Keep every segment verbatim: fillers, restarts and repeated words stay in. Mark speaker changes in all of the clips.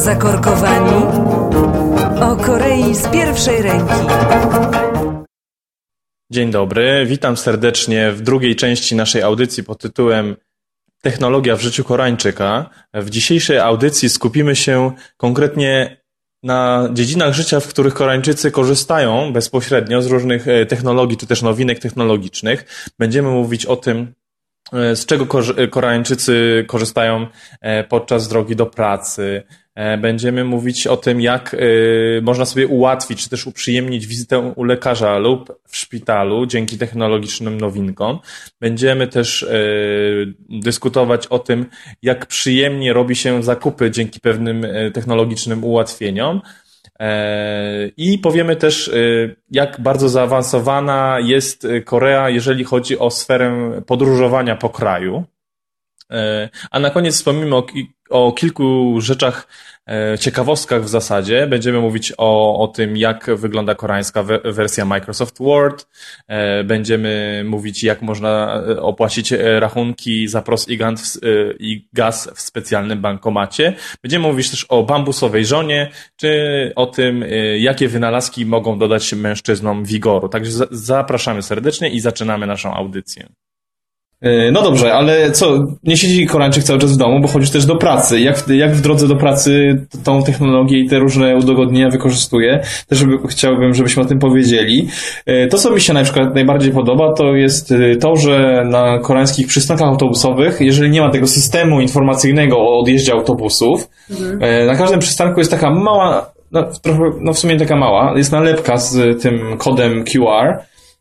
Speaker 1: Zakorkowani o Korei z pierwszej ręki.
Speaker 2: Dzień dobry, witam serdecznie w drugiej części naszej audycji pod tytułem Technologia w życiu Koreańczyka. W dzisiejszej audycji skupimy się konkretnie na dziedzinach życia, w których Koreańczycy korzystają bezpośrednio z różnych technologii czy też nowinek technologicznych. Będziemy mówić o tym, z czego Koreańczycy korzystają podczas drogi do pracy. Będziemy mówić o tym, jak można sobie ułatwić czy też uprzyjemnić wizytę u lekarza lub w szpitalu dzięki technologicznym nowinkom. Będziemy też dyskutować o tym, jak przyjemnie robi się zakupy dzięki pewnym technologicznym ułatwieniom. I powiemy też, jak bardzo zaawansowana jest Korea, jeżeli chodzi o sferę podróżowania po kraju. A na koniec wspomnimy o, o kilku rzeczach, ciekawostkach w zasadzie. Będziemy mówić o, o tym, jak wygląda koreańska wersja Microsoft Word. Będziemy mówić, jak można opłacić rachunki za prąd i gaz w specjalnym bankomacie. Będziemy mówić też o bambusowej żonie, czy o tym, jakie wynalazki mogą dodać mężczyznom wigoru. Także zapraszamy serdecznie i zaczynamy naszą audycję.
Speaker 3: No dobrze, ale co, nie siedzi Koreańczyk cały czas w domu, bo chodzisz też do pracy. Jak w, jak w drodze do pracy tą technologię i te różne udogodnienia wykorzystuje? Też żeby, chciałbym, żebyśmy o tym powiedzieli. To, co mi się na przykład najbardziej podoba, to jest to, że na koreańskich przystankach autobusowych, jeżeli nie ma tego systemu informacyjnego o odjeździe autobusów, mhm. na każdym przystanku jest taka mała, no, trochę, no w sumie taka mała, jest nalepka z tym kodem Q R,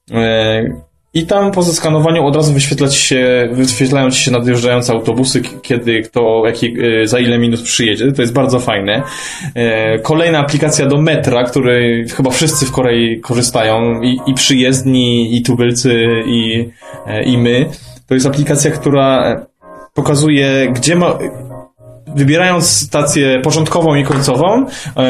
Speaker 3: i tam po zeskanowaniu od razu wyświetla ci się, wyświetlają ci się nadjeżdżające autobusy, kiedy kto, jaki, za ile minut przyjedzie. To jest bardzo fajne. Kolejna aplikacja do metra, której chyba wszyscy w Korei korzystają, i, i przyjezdni, i tubylcy, i, i my. To jest aplikacja, która pokazuje, gdzie ma, wybierając stację początkową i końcową,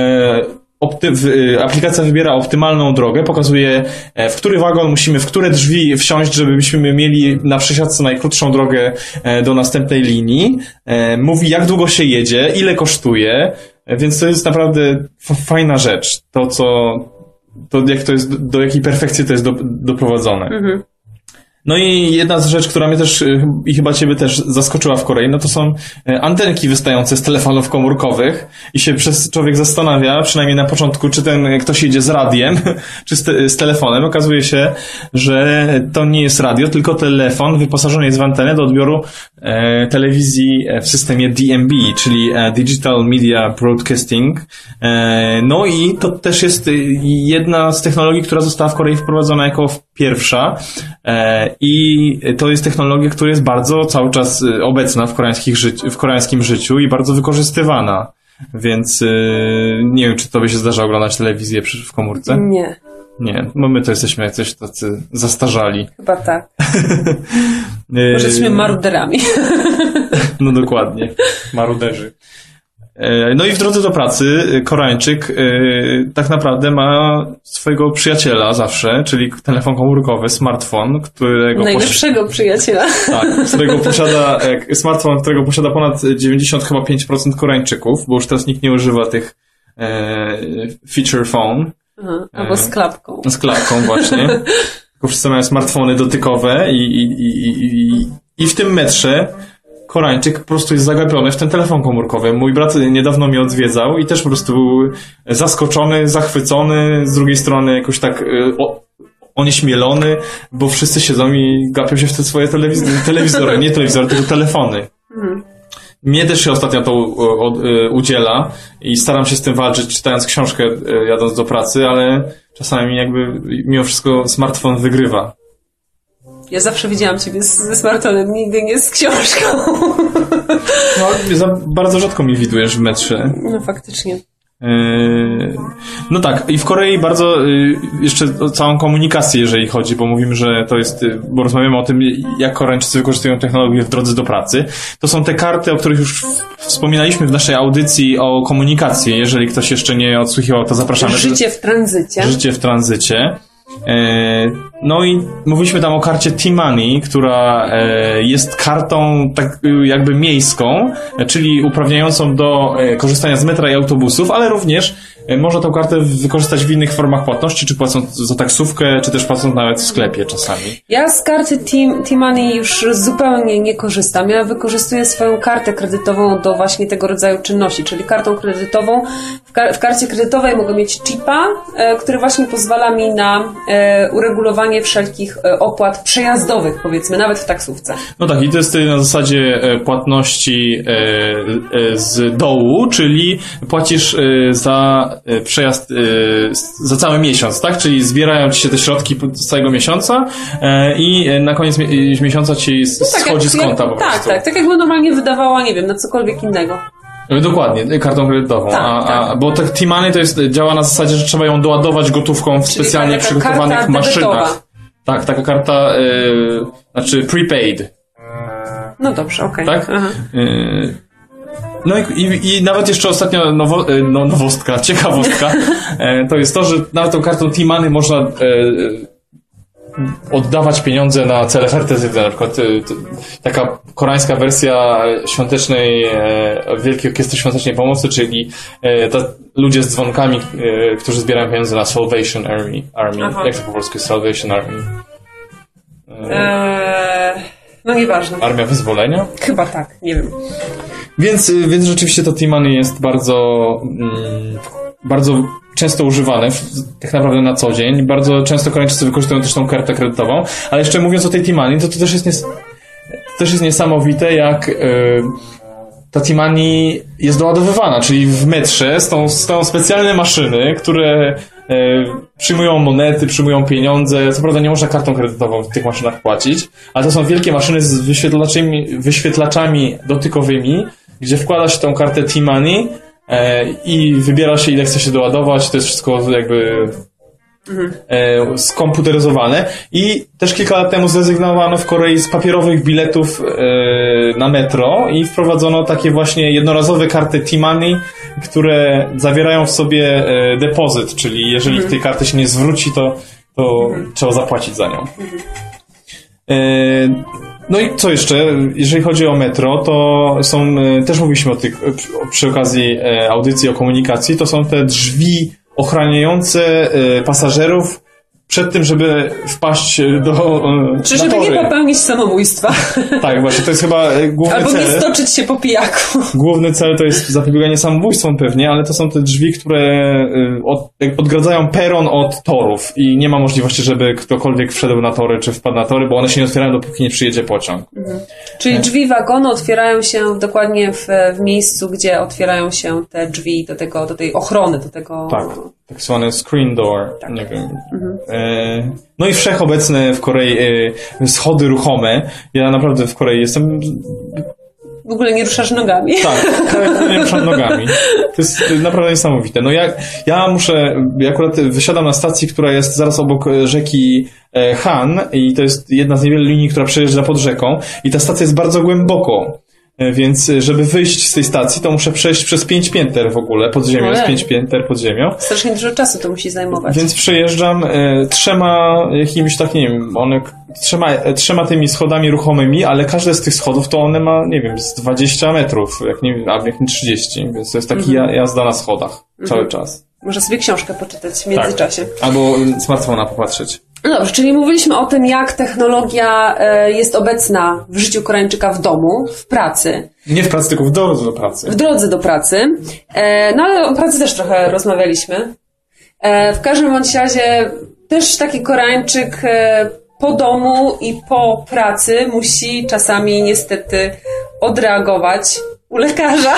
Speaker 3: Opty- aplikacja wybiera optymalną drogę, pokazuje, w który wagon musimy, w które drzwi wsiąść, żebyśmy mieli na przesiadce najkrótszą drogę do następnej linii. Mówi, jak długo się jedzie, ile kosztuje, więc to jest naprawdę f- fajna rzecz. To, co, to jak to jest, do jakiej perfekcji to jest do, doprowadzone. Mhm. No i jedna z rzeczy, która mnie też i chyba ciebie też zaskoczyła w Korei, no to są antenki wystające z telefonów komórkowych i się przez człowiek zastanawia, przynajmniej na początku, czy ten ktoś jedzie z radiem, czy z, te, z telefonem. Okazuje się, że to nie jest radio, tylko telefon wyposażony jest w antenę do odbioru e, telewizji w systemie D M B, czyli e, Digital Media Broadcasting. E, no i to też jest jedna z technologii, która została w Korei wprowadzona jako pierwsza. E, I to jest technologia, która jest bardzo cały czas obecna w, koreańskich ży- w koreańskim życiu i bardzo wykorzystywana. Więc yy, nie wiem, czy tobie się zdarza oglądać telewizję przy, w komórce?
Speaker 4: Nie.
Speaker 3: Nie, bo my to jesteśmy jakoś tacy zastarzali.
Speaker 4: Chyba tak. Może jesteśmy maruderami.
Speaker 3: No dokładnie. Maruderzy. No i w drodze do pracy Koreańczyk tak naprawdę ma swojego przyjaciela zawsze, czyli telefon komórkowy, smartfon, którego...
Speaker 4: Najlepszego posi- przyjaciela.
Speaker 3: Tak, którego posiada, smartfon, którego posiada ponad dziewięćdziesiąt chyba pięć procent Koreańczyków, bo już teraz nikt nie używa tych e, feature phone.
Speaker 4: Aha, albo z klapką.
Speaker 3: Z klapką właśnie. Tylko wszyscy mają smartfony dotykowe i, i, i, i, i w tym metrze Koreańczyk po prostu jest zagapiony w ten telefon komórkowy. Mój brat niedawno mnie odwiedzał i też po prostu był zaskoczony, zachwycony, z drugiej strony jakoś tak o, onieśmielony, bo wszyscy siedzą i gapią się w te swoje telewiz- telewizory, nie telewizory, tylko telefony. Mhm. Mnie też się ostatnio to u, u, udziela i staram się z tym walczyć, czytając książkę, jadąc do pracy, ale czasami jakby mimo wszystko smartfon wygrywa.
Speaker 4: Ja zawsze widziałam ciebie z, ze smartfonem, nigdy nie z książką.
Speaker 3: No, za bardzo rzadko mi widujesz w metrze.
Speaker 4: No faktycznie.
Speaker 3: No tak, i w Korei bardzo jeszcze o całą komunikację, jeżeli chodzi, bo mówimy, że to jest, bo rozmawiamy o tym, jak Koreańczycy wykorzystują technologię w drodze do pracy. To są te karty, o których już wspominaliśmy w naszej audycji o komunikacji. Jeżeli ktoś jeszcze nie odsłuchiwał, to zapraszamy.
Speaker 4: Życie w tranzycie.
Speaker 3: Życie w tranzycie. No i mówiliśmy tam o karcie T-Money, która jest kartą tak jakby miejską, czyli uprawniającą do korzystania z metra i autobusów, ale również można tę kartę wykorzystać w innych formach płatności, czy płacąc za taksówkę, czy też płacąc nawet w sklepie czasami.
Speaker 4: Ja z karty T-Money już zupełnie nie korzystam. Ja wykorzystuję swoją kartę kredytową do właśnie tego rodzaju czynności, czyli kartą kredytową. W, kar- w karcie kredytowej mogę mieć chipa, e, który właśnie pozwala mi na e, uregulowanie wszelkich e, opłat przejazdowych, powiedzmy, nawet w taksówce.
Speaker 3: No tak, i to jest na zasadzie płatności e, e, z dołu, czyli płacisz e, za przejazd e, za cały miesiąc, tak? Czyli zbierają ci się te środki z całego miesiąca e, i na koniec mi- miesiąca ci no tak, schodzi jak, z konta
Speaker 4: jak,
Speaker 3: po
Speaker 4: tak,
Speaker 3: prostu.
Speaker 4: Tak, tak jakby normalnie wydawała, nie wiem, na cokolwiek innego.
Speaker 3: Dokładnie, kartą kredytową.
Speaker 4: Tak,
Speaker 3: a,
Speaker 4: tak.
Speaker 3: a, bo tak T-Money to jest, działa na zasadzie, że trzeba ją doładować gotówką w
Speaker 4: Czyli
Speaker 3: specjalnie
Speaker 4: taka
Speaker 3: przygotowanych
Speaker 4: karta
Speaker 3: maszynach.
Speaker 4: debetowa.
Speaker 3: Tak, taka karta, y, znaczy prepaid.
Speaker 4: No dobrze, okej.
Speaker 3: Tak?
Speaker 4: Aha.
Speaker 3: Y, no i, i, i nawet jeszcze ostatnio nowo, no, nowostka, ciekawostka, e, to jest to, że nawet tą kartą T-Money można e, oddawać pieniądze na cele charytatywne. Na przykład e, t, taka koreańska wersja świątecznej, e, Wielkiej Orkiestry Świątecznej Pomocy, czyli e, ta, ludzie z dzwonkami, e, którzy zbierają pieniądze na Salvation Army. Army. Jak to po polsku jest Salvation Army? E,
Speaker 4: Eee, no nieważne.
Speaker 3: Armia Wyzwolenia?
Speaker 4: Chyba tak, nie wiem.
Speaker 3: Więc, więc rzeczywiście to T-Money jest bardzo, mm, bardzo często używane, tak naprawdę na co dzień. Bardzo często Koreańczycy wykorzystują też tą kartę kredytową. Ale jeszcze mówiąc o tej T-Money, to to też jest, nies- to też jest niesamowite, jak yy, ta T-Money jest doładowywana, czyli w metrze są, są specjalne maszyny, które yy, przyjmują monety, przyjmują pieniądze. Co prawda nie można kartą kredytową w tych maszynach płacić, ale to są wielkie maszyny z wyświetlaczami, wyświetlaczami dotykowymi, gdzie wkłada się tą kartę T-Money e, i wybiera się, ile chce się doładować. To jest wszystko jakby mhm. e, skomputeryzowane. I też kilka lat temu zrezygnowano w Korei z papierowych biletów e, na metro i wprowadzono takie właśnie jednorazowe karty T-Money, które zawierają w sobie e, depozyt, czyli jeżeli mhm. tej karty się nie zwróci, to, to mhm. trzeba zapłacić za nią. Mhm. E, No i co jeszcze? Jeżeli chodzi o metro, to są, też mówiliśmy o tych, przy okazji audycji o komunikacji, to są te drzwi ochraniające pasażerów przed tym, żeby wpaść do
Speaker 4: Czy żeby
Speaker 3: tory.
Speaker 4: nie popełnić samobójstwa.
Speaker 3: Tak, właśnie, to jest chyba główny
Speaker 4: Albo
Speaker 3: cel.
Speaker 4: Albo nie stoczyć się po pijaku.
Speaker 3: Główny cel to jest zapobieganie samobójstwom pewnie, ale to są te drzwi, które od, odgradzają peron od torów i nie ma możliwości, żeby ktokolwiek wszedł na tory, czy wpadł na tory, bo one się nie otwierają, dopóki nie przyjedzie pociąg. Mhm.
Speaker 4: Czyli drzwi wagonu otwierają się dokładnie w, w miejscu, gdzie otwierają się te drzwi do tego, do tej ochrony, do tego...
Speaker 3: Tak, tak zwane screen door, tak. Nie wiem. Mhm. No i wszechobecne w Korei schody ruchome. Ja naprawdę w Korei jestem...
Speaker 4: W ogóle nie ruszasz nogami.
Speaker 3: Tak, nie ruszam nogami. To jest naprawdę niesamowite. No ja, ja muszę... Ja akurat wysiadam na stacji, która jest zaraz obok rzeki Han i to jest jedna z niewielu linii, która przejeżdża pod rzeką i ta stacja jest bardzo głęboko. Więc żeby wyjść z tej stacji, to muszę przejść przez pięć pięter w ogóle, pod ziemią, jest pięć pięter pod ziemią.
Speaker 4: Strasznie dużo czasu to musi zajmować.
Speaker 3: Więc przejeżdżam e, trzema jakimiś tak, nie wiem, one trzema, e, trzema tymi schodami ruchomymi, ale każde z tych schodów to one ma, nie wiem, z dwadzieścia metrów, jak nie, a jak nie trzydzieści, więc to jest taki mhm. jazda na schodach mhm. cały czas.
Speaker 4: Można sobie książkę poczytać w międzyczasie.
Speaker 3: Tak. Albo smartfona popatrzeć.
Speaker 4: No dobrze, czyli mówiliśmy o tym, jak technologia jest obecna w życiu Koreańczyka w domu, w pracy.
Speaker 3: Nie w pracy, tylko w drodze do pracy.
Speaker 4: W drodze do pracy. No ale o pracy też trochę rozmawialiśmy. W każdym bądź razie też taki Koreańczyk po domu i po pracy musi czasami niestety odreagować u lekarza.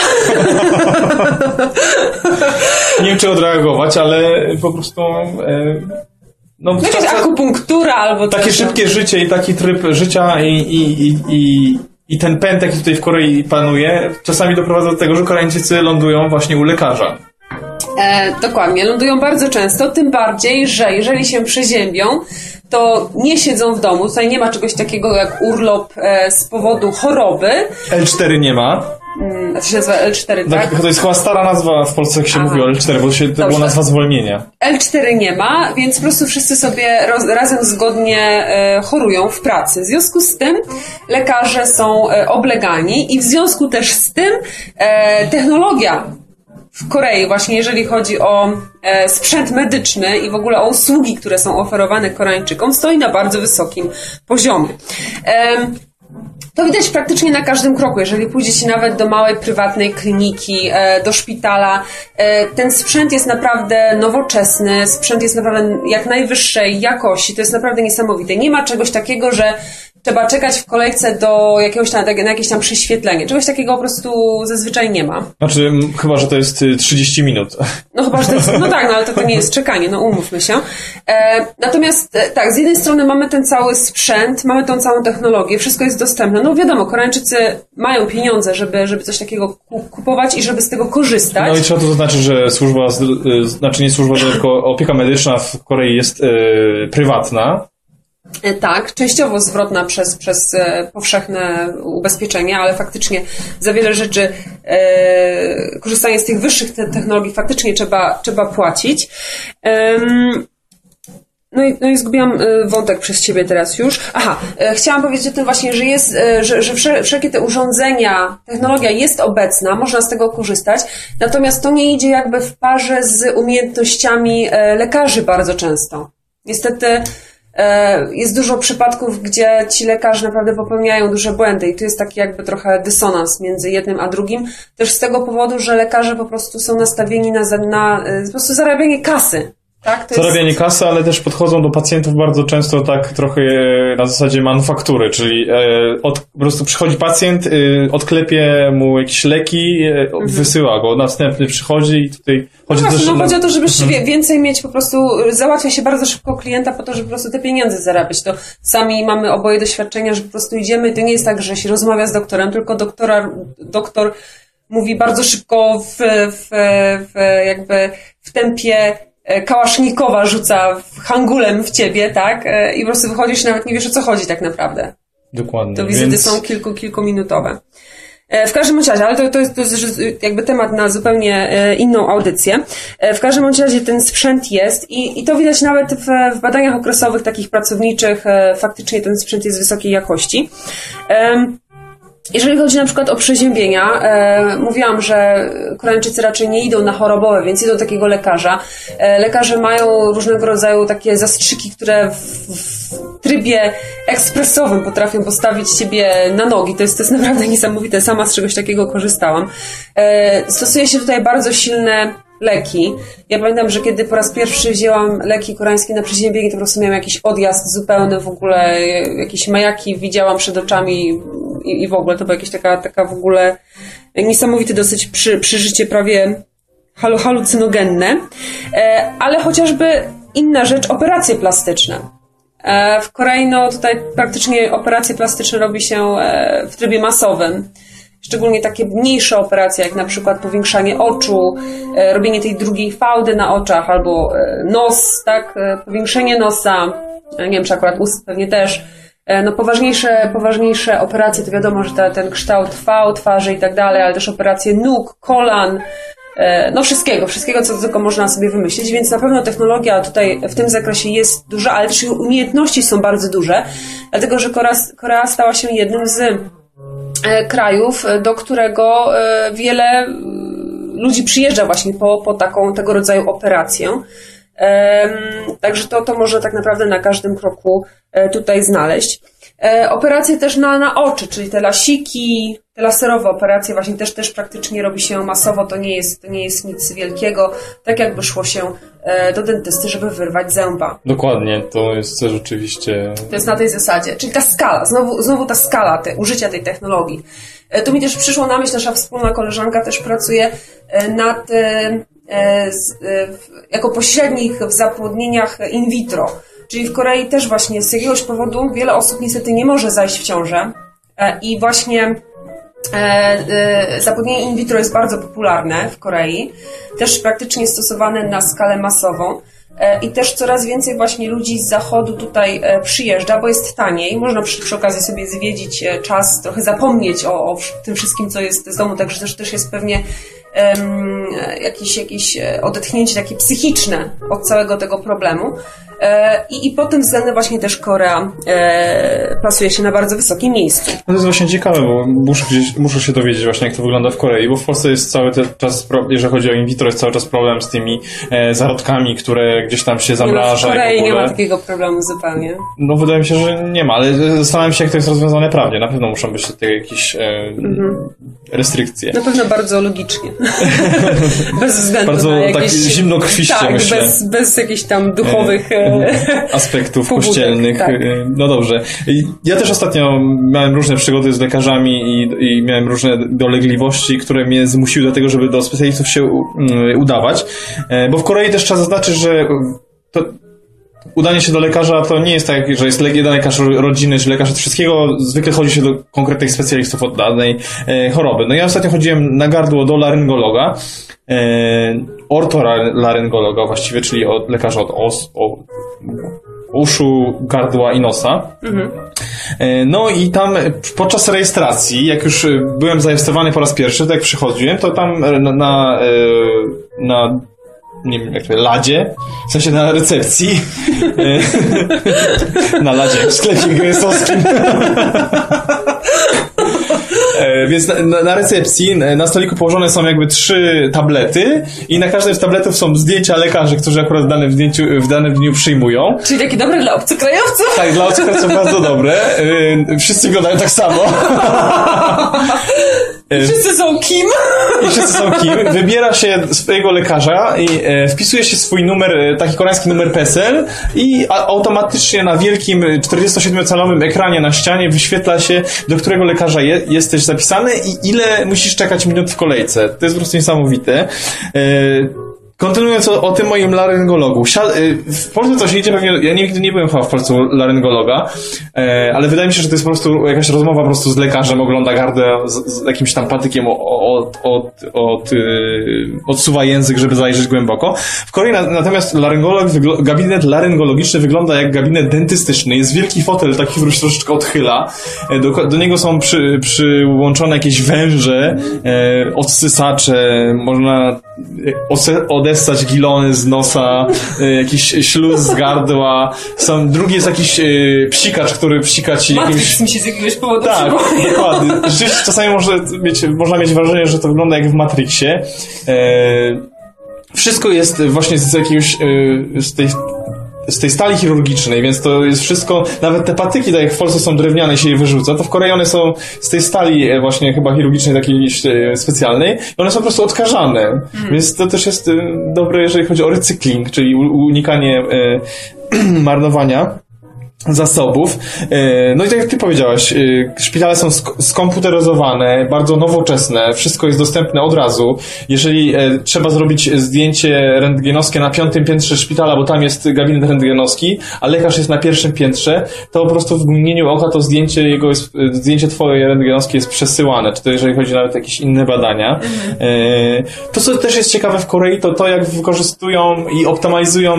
Speaker 3: Nie wiem, czy odreagować, ale po prostu... E...
Speaker 4: No, jakaś akupunktura albo
Speaker 3: takie
Speaker 4: coś.
Speaker 3: Szybkie życie i taki tryb życia i, i, i, i, i ten pęd, jaki tutaj w Korei panuje, czasami doprowadza do tego, że Koreańczycy lądują właśnie u lekarza.
Speaker 4: E, dokładnie, lądują bardzo często, tym bardziej, że jeżeli się przeziębią, to nie siedzą w domu. Tutaj nie ma czegoś takiego jak urlop e, z powodu choroby.
Speaker 3: L cztery nie ma.
Speaker 4: Hmm, a to się nazywa L cztery, tak?
Speaker 3: tak? To jest chyba stara nazwa w Polsce, jak się
Speaker 4: Aha.
Speaker 3: mówi o L cztery, bo się, to była nazwa zwolnienia.
Speaker 4: L cztery nie ma, więc po prostu wszyscy sobie roz, razem zgodnie e, chorują w pracy. W związku z tym lekarze są e, oblegani i w związku też z tym e, technologia w Korei, właśnie jeżeli chodzi o e, sprzęt medyczny i w ogóle o usługi, które są oferowane Koreańczykom, stoi na bardzo wysokim poziomie. E, To widać praktycznie na każdym kroku. Jeżeli pójdziecie nawet do małej, prywatnej kliniki, do szpitala, ten sprzęt jest naprawdę nowoczesny, sprzęt jest naprawdę jak najwyższej jakości. To jest naprawdę niesamowite. Nie ma czegoś takiego, że trzeba czekać w kolejce do jakiegoś tam, na jakieś tam prześwietlenie. Czegoś takiego po prostu zazwyczaj nie ma.
Speaker 3: Znaczy, chyba, że to jest trzydzieści minut.
Speaker 4: No chyba, że to jest, no tak, no ale to, to nie jest czekanie, no umówmy się. E, natomiast e, tak, z jednej strony mamy ten cały sprzęt, mamy tą całą technologię, wszystko jest dostępne. No wiadomo, Koreańczycy mają pieniądze, żeby, żeby coś takiego kupować i żeby z tego korzystać.
Speaker 3: No i trzeba to zaznaczyć, że służba, znaczy nie służba, tylko opieka medyczna w Korei jest e, prywatna.
Speaker 4: Tak, częściowo zwrotna przez, przez e, powszechne ubezpieczenia, ale faktycznie za wiele rzeczy e, korzystanie z tych wyższych te technologii faktycznie trzeba, trzeba płacić. Ehm, No i, no i zgubiłam wątek przez ciebie teraz już. Aha, e, chciałam powiedzieć o tym właśnie, że jest, e, że, że wszelkie te urządzenia, technologia jest obecna, można z tego korzystać, natomiast to nie idzie jakby w parze z umiejętnościami e, lekarzy bardzo często. Niestety e, jest dużo przypadków, gdzie ci lekarze naprawdę popełniają duże błędy i tu jest taki jakby trochę dysonans między jednym a drugim. Też z tego powodu, że lekarze po prostu są nastawieni na, na po prostu zarabianie kasy. Tak, to
Speaker 3: Zarabianie
Speaker 4: jest...
Speaker 3: kasy, ale też podchodzą do pacjentów bardzo często tak trochę na zasadzie manufaktury, czyli e, od, po prostu przychodzi pacjent, e, odklepie mu jakieś leki, e, mhm. wysyła go, następny przychodzi i tutaj chodzi
Speaker 4: no
Speaker 3: też...
Speaker 4: Właśnie, no chodzi o to, żeby
Speaker 3: mhm.
Speaker 4: więcej mieć po prostu, załatwia się bardzo szybko klienta po to, żeby po prostu te pieniądze zarabiać. To sami mamy oboje doświadczenia, że po prostu idziemy, to nie jest tak, że się rozmawia z doktorem, tylko doktora, doktor mówi bardzo szybko w, w, w jakby w tempie kałasznikowa rzuca hangulem w ciebie, tak? I po prostu wychodzisz i nawet nie wiesz, o co chodzi tak naprawdę.
Speaker 3: Dokładnie.
Speaker 4: To wizyty
Speaker 3: więc...
Speaker 4: są kilku, kilkuminutowe. W każdym razie, ale to, to, jest, to jest jakby temat na zupełnie inną audycję. W każdym razie ten sprzęt jest i, i to widać nawet w, w badaniach okresowych, takich pracowniczych, faktycznie ten sprzęt jest wysokiej jakości. Jeżeli chodzi na przykład o przeziębienia, e, mówiłam, że Koreańczycy raczej nie idą na chorobowe, więc idą do takiego lekarza. E, lekarze mają różnego rodzaju takie zastrzyki, które w, w trybie ekspresowym potrafią postawić ciebie na nogi. To jest, to jest naprawdę niesamowite. Sama z czegoś takiego korzystałam. E, stosuje się tutaj bardzo silne leki. Ja pamiętam, że kiedy po raz pierwszy wzięłam leki koreańskie na przeziębienie, to po prostu miałam jakiś odjazd zupełny, w ogóle jakieś majaki widziałam przed oczami i, i w ogóle to była jakaś taka, taka w ogóle niesamowite dosyć przy, przeżycie prawie halu, halucynogenne. E, ale chociażby inna rzecz, operacje plastyczne. E, w Korei no tutaj praktycznie operacje plastyczne robi się e, w trybie masowym. Szczególnie takie mniejsze operacje, jak na przykład powiększanie oczu, e, robienie tej drugiej fałdy na oczach, albo e, nos, tak, e, powiększenie nosa, e, nie wiem, czy akurat ust pewnie też. E, no poważniejsze, poważniejsze operacje, to wiadomo, że ta, ten kształt V twarzy i tak dalej, ale też operacje nóg, kolan, e, no wszystkiego, wszystkiego, co tylko można sobie wymyślić, więc na pewno technologia tutaj w tym zakresie jest duża, ale też umiejętności są bardzo duże, dlatego, że Korea, Korea stała się jednym z krajów, do którego wiele ludzi przyjeżdża właśnie po, po taką tego rodzaju operację. Także to, to można tak naprawdę na każdym kroku tutaj znaleźć. Operacje też na, na oczy, czyli te lasiki, te laserowe operacje właśnie też, też praktycznie robi się masowo, to nie jest, to nie jest nic wielkiego, tak jakby szło się do dentysty, żeby wyrwać zęba.
Speaker 3: Dokładnie, to jest też oczywiście...
Speaker 4: To jest na tej zasadzie, czyli ta skala, znowu, znowu ta skala te, użycia tej technologii. Tu mi też przyszło na myśl, nasza wspólna koleżanka też pracuje nad, jako pośrednik w zapłodnieniach in vitro. Czyli w Korei też właśnie z jakiegoś powodu wiele osób niestety nie może zajść w ciążę i właśnie zapłodnienie in vitro jest bardzo popularne w Korei, też praktycznie stosowane na skalę masową. I też coraz więcej właśnie ludzi z zachodu tutaj przyjeżdża, bo jest taniej. Można przy, przy okazji sobie zwiedzić czas, trochę zapomnieć o, o tym wszystkim, co jest z domu, także też, też jest pewnie um, jakieś, jakieś odetchnięcie takie psychiczne od całego tego problemu. I, I pod tym względem właśnie też Korea e, plasuje się na bardzo wysokim miejscu.
Speaker 3: No to jest właśnie ciekawe, bo muszę, gdzieś, muszę się dowiedzieć właśnie, jak to wygląda w Korei, bo w Polsce jest cały ten czas, jeżeli chodzi o in vitro, jest cały czas problem z tymi e, zarodkami, które gdzieś tam się zamraża.
Speaker 4: W Korei
Speaker 3: i w ogóle.
Speaker 4: Nie ma takiego problemu zupełnie.
Speaker 3: No wydaje mi się, że nie ma, ale zastanawiam się, jak to jest rozwiązane prawnie. Na pewno muszą być tutaj jakieś e, mm-hmm. restrykcje.
Speaker 4: Na pewno bardzo logicznie. Bez względu
Speaker 3: bardzo
Speaker 4: na jakieś...
Speaker 3: tak zimnokrwiście,
Speaker 4: tak,
Speaker 3: myślę.
Speaker 4: Bez, bez jakichś tam duchowych... E,
Speaker 3: aspektów
Speaker 4: pobudek,
Speaker 3: kościelnych.
Speaker 4: Tak.
Speaker 3: No dobrze. Ja też ostatnio miałem różne przygody z lekarzami i, i miałem różne dolegliwości, które mnie zmusiły do tego, żeby do specjalistów się udawać. Bo w Korei też trzeba zaznaczyć, że to udanie się do lekarza to nie jest tak, że jest jeden lekarz rodziny, czy lekarz od wszystkiego. Zwykle chodzi się do konkretnych specjalistów od danej e, choroby. No ja ostatnio chodziłem na gardło do laryngologa, e, ortolaryngologa właściwie, czyli od lekarza od os, o, uszu, gardła i nosa. Mhm. E, no i tam podczas rejestracji, jak już byłem zarejestrowany po raz pierwszy, tak jak przychodziłem, to tam na, na, na nie wiem jak to jest, ladzie, w sensie na recepcji, na ladzie, w sklepie gejsowskim. Więc na, na, na recepcji, na stoliku położone są jakby trzy tablety i na każdej z tabletów są zdjęcia lekarzy, którzy akurat w danym, zdjęciu, w danym dniu przyjmują.
Speaker 4: Czyli takie dobre dla obcokrajowców?
Speaker 3: Tak, dla obcokrajowców bardzo dobre. Wszyscy wyglądają tak samo.
Speaker 4: Wszyscy są kim?
Speaker 3: I wszyscy są kim. Wybiera się swojego lekarza i e, wpisuje się swój numer, taki koreański numer P E S E L i a, automatycznie na wielkim czterdziestosiedmiocalowym ekranie na ścianie wyświetla się, do którego lekarza je, jesteś zapisany i ile musisz czekać minut w kolejce. To jest po prostu niesamowite. E, Kontynuując o, o tym moim laryngologu. W Polsce to się idzie pewnie, ja nigdy nie byłem chyba w Polsce u laryngologa, ale wydaje mi się, że to jest po prostu jakaś rozmowa po prostu z lekarzem, ogląda gardę z, z jakimś tam patykiem, od, od, od, odsuwa język, żeby zajrzeć głęboko. W Korei na, natomiast laryngolog, gabinet laryngologiczny wygląda jak gabinet dentystyczny. Jest wielki fotel, taki, który się troszeczkę odchyla. Do, do niego są przy, przyłączone jakieś węże, odsysacze, można odessać gilony z nosa, jakiś śluz z gardła. Są, drugi jest jakiś e, psikacz, który psika ci jakimś...
Speaker 4: Matrix mi się z jakiegoś powodu
Speaker 3: Tak,
Speaker 4: przypomniał.
Speaker 3: dokładnie. Rzeczywiście czasami może mieć, można mieć wrażenie, że to wygląda jak w Matrixie. E, wszystko jest właśnie z jakiegoś e, z tej z tej stali chirurgicznej, więc to jest wszystko, nawet te patyki, tak jak w Polsce są drewniane i się je wyrzuca, to w Korei one są z tej stali właśnie chyba chirurgicznej, takiej specjalnej i one są po prostu odkażane, mm. więc to też jest dobre, jeżeli chodzi o recykling, czyli unikanie e, marnowania zasobów. No i tak jak ty powiedziałaś, szpitale są sk- skomputeryzowane, bardzo nowoczesne, wszystko jest dostępne od razu. Jeżeli trzeba zrobić zdjęcie rentgenowskie na piątym piętrze szpitala, bo tam jest gabinet rentgenowski, a lekarz jest na pierwszym piętrze, to po prostu w mgnieniu oka to zdjęcie jego jest, zdjęcie twoje rentgenowskie jest przesyłane, czy to jeżeli chodzi nawet o jakieś inne badania. Mhm. To, co też jest ciekawe w Korei, to to, jak wykorzystują i optymalizują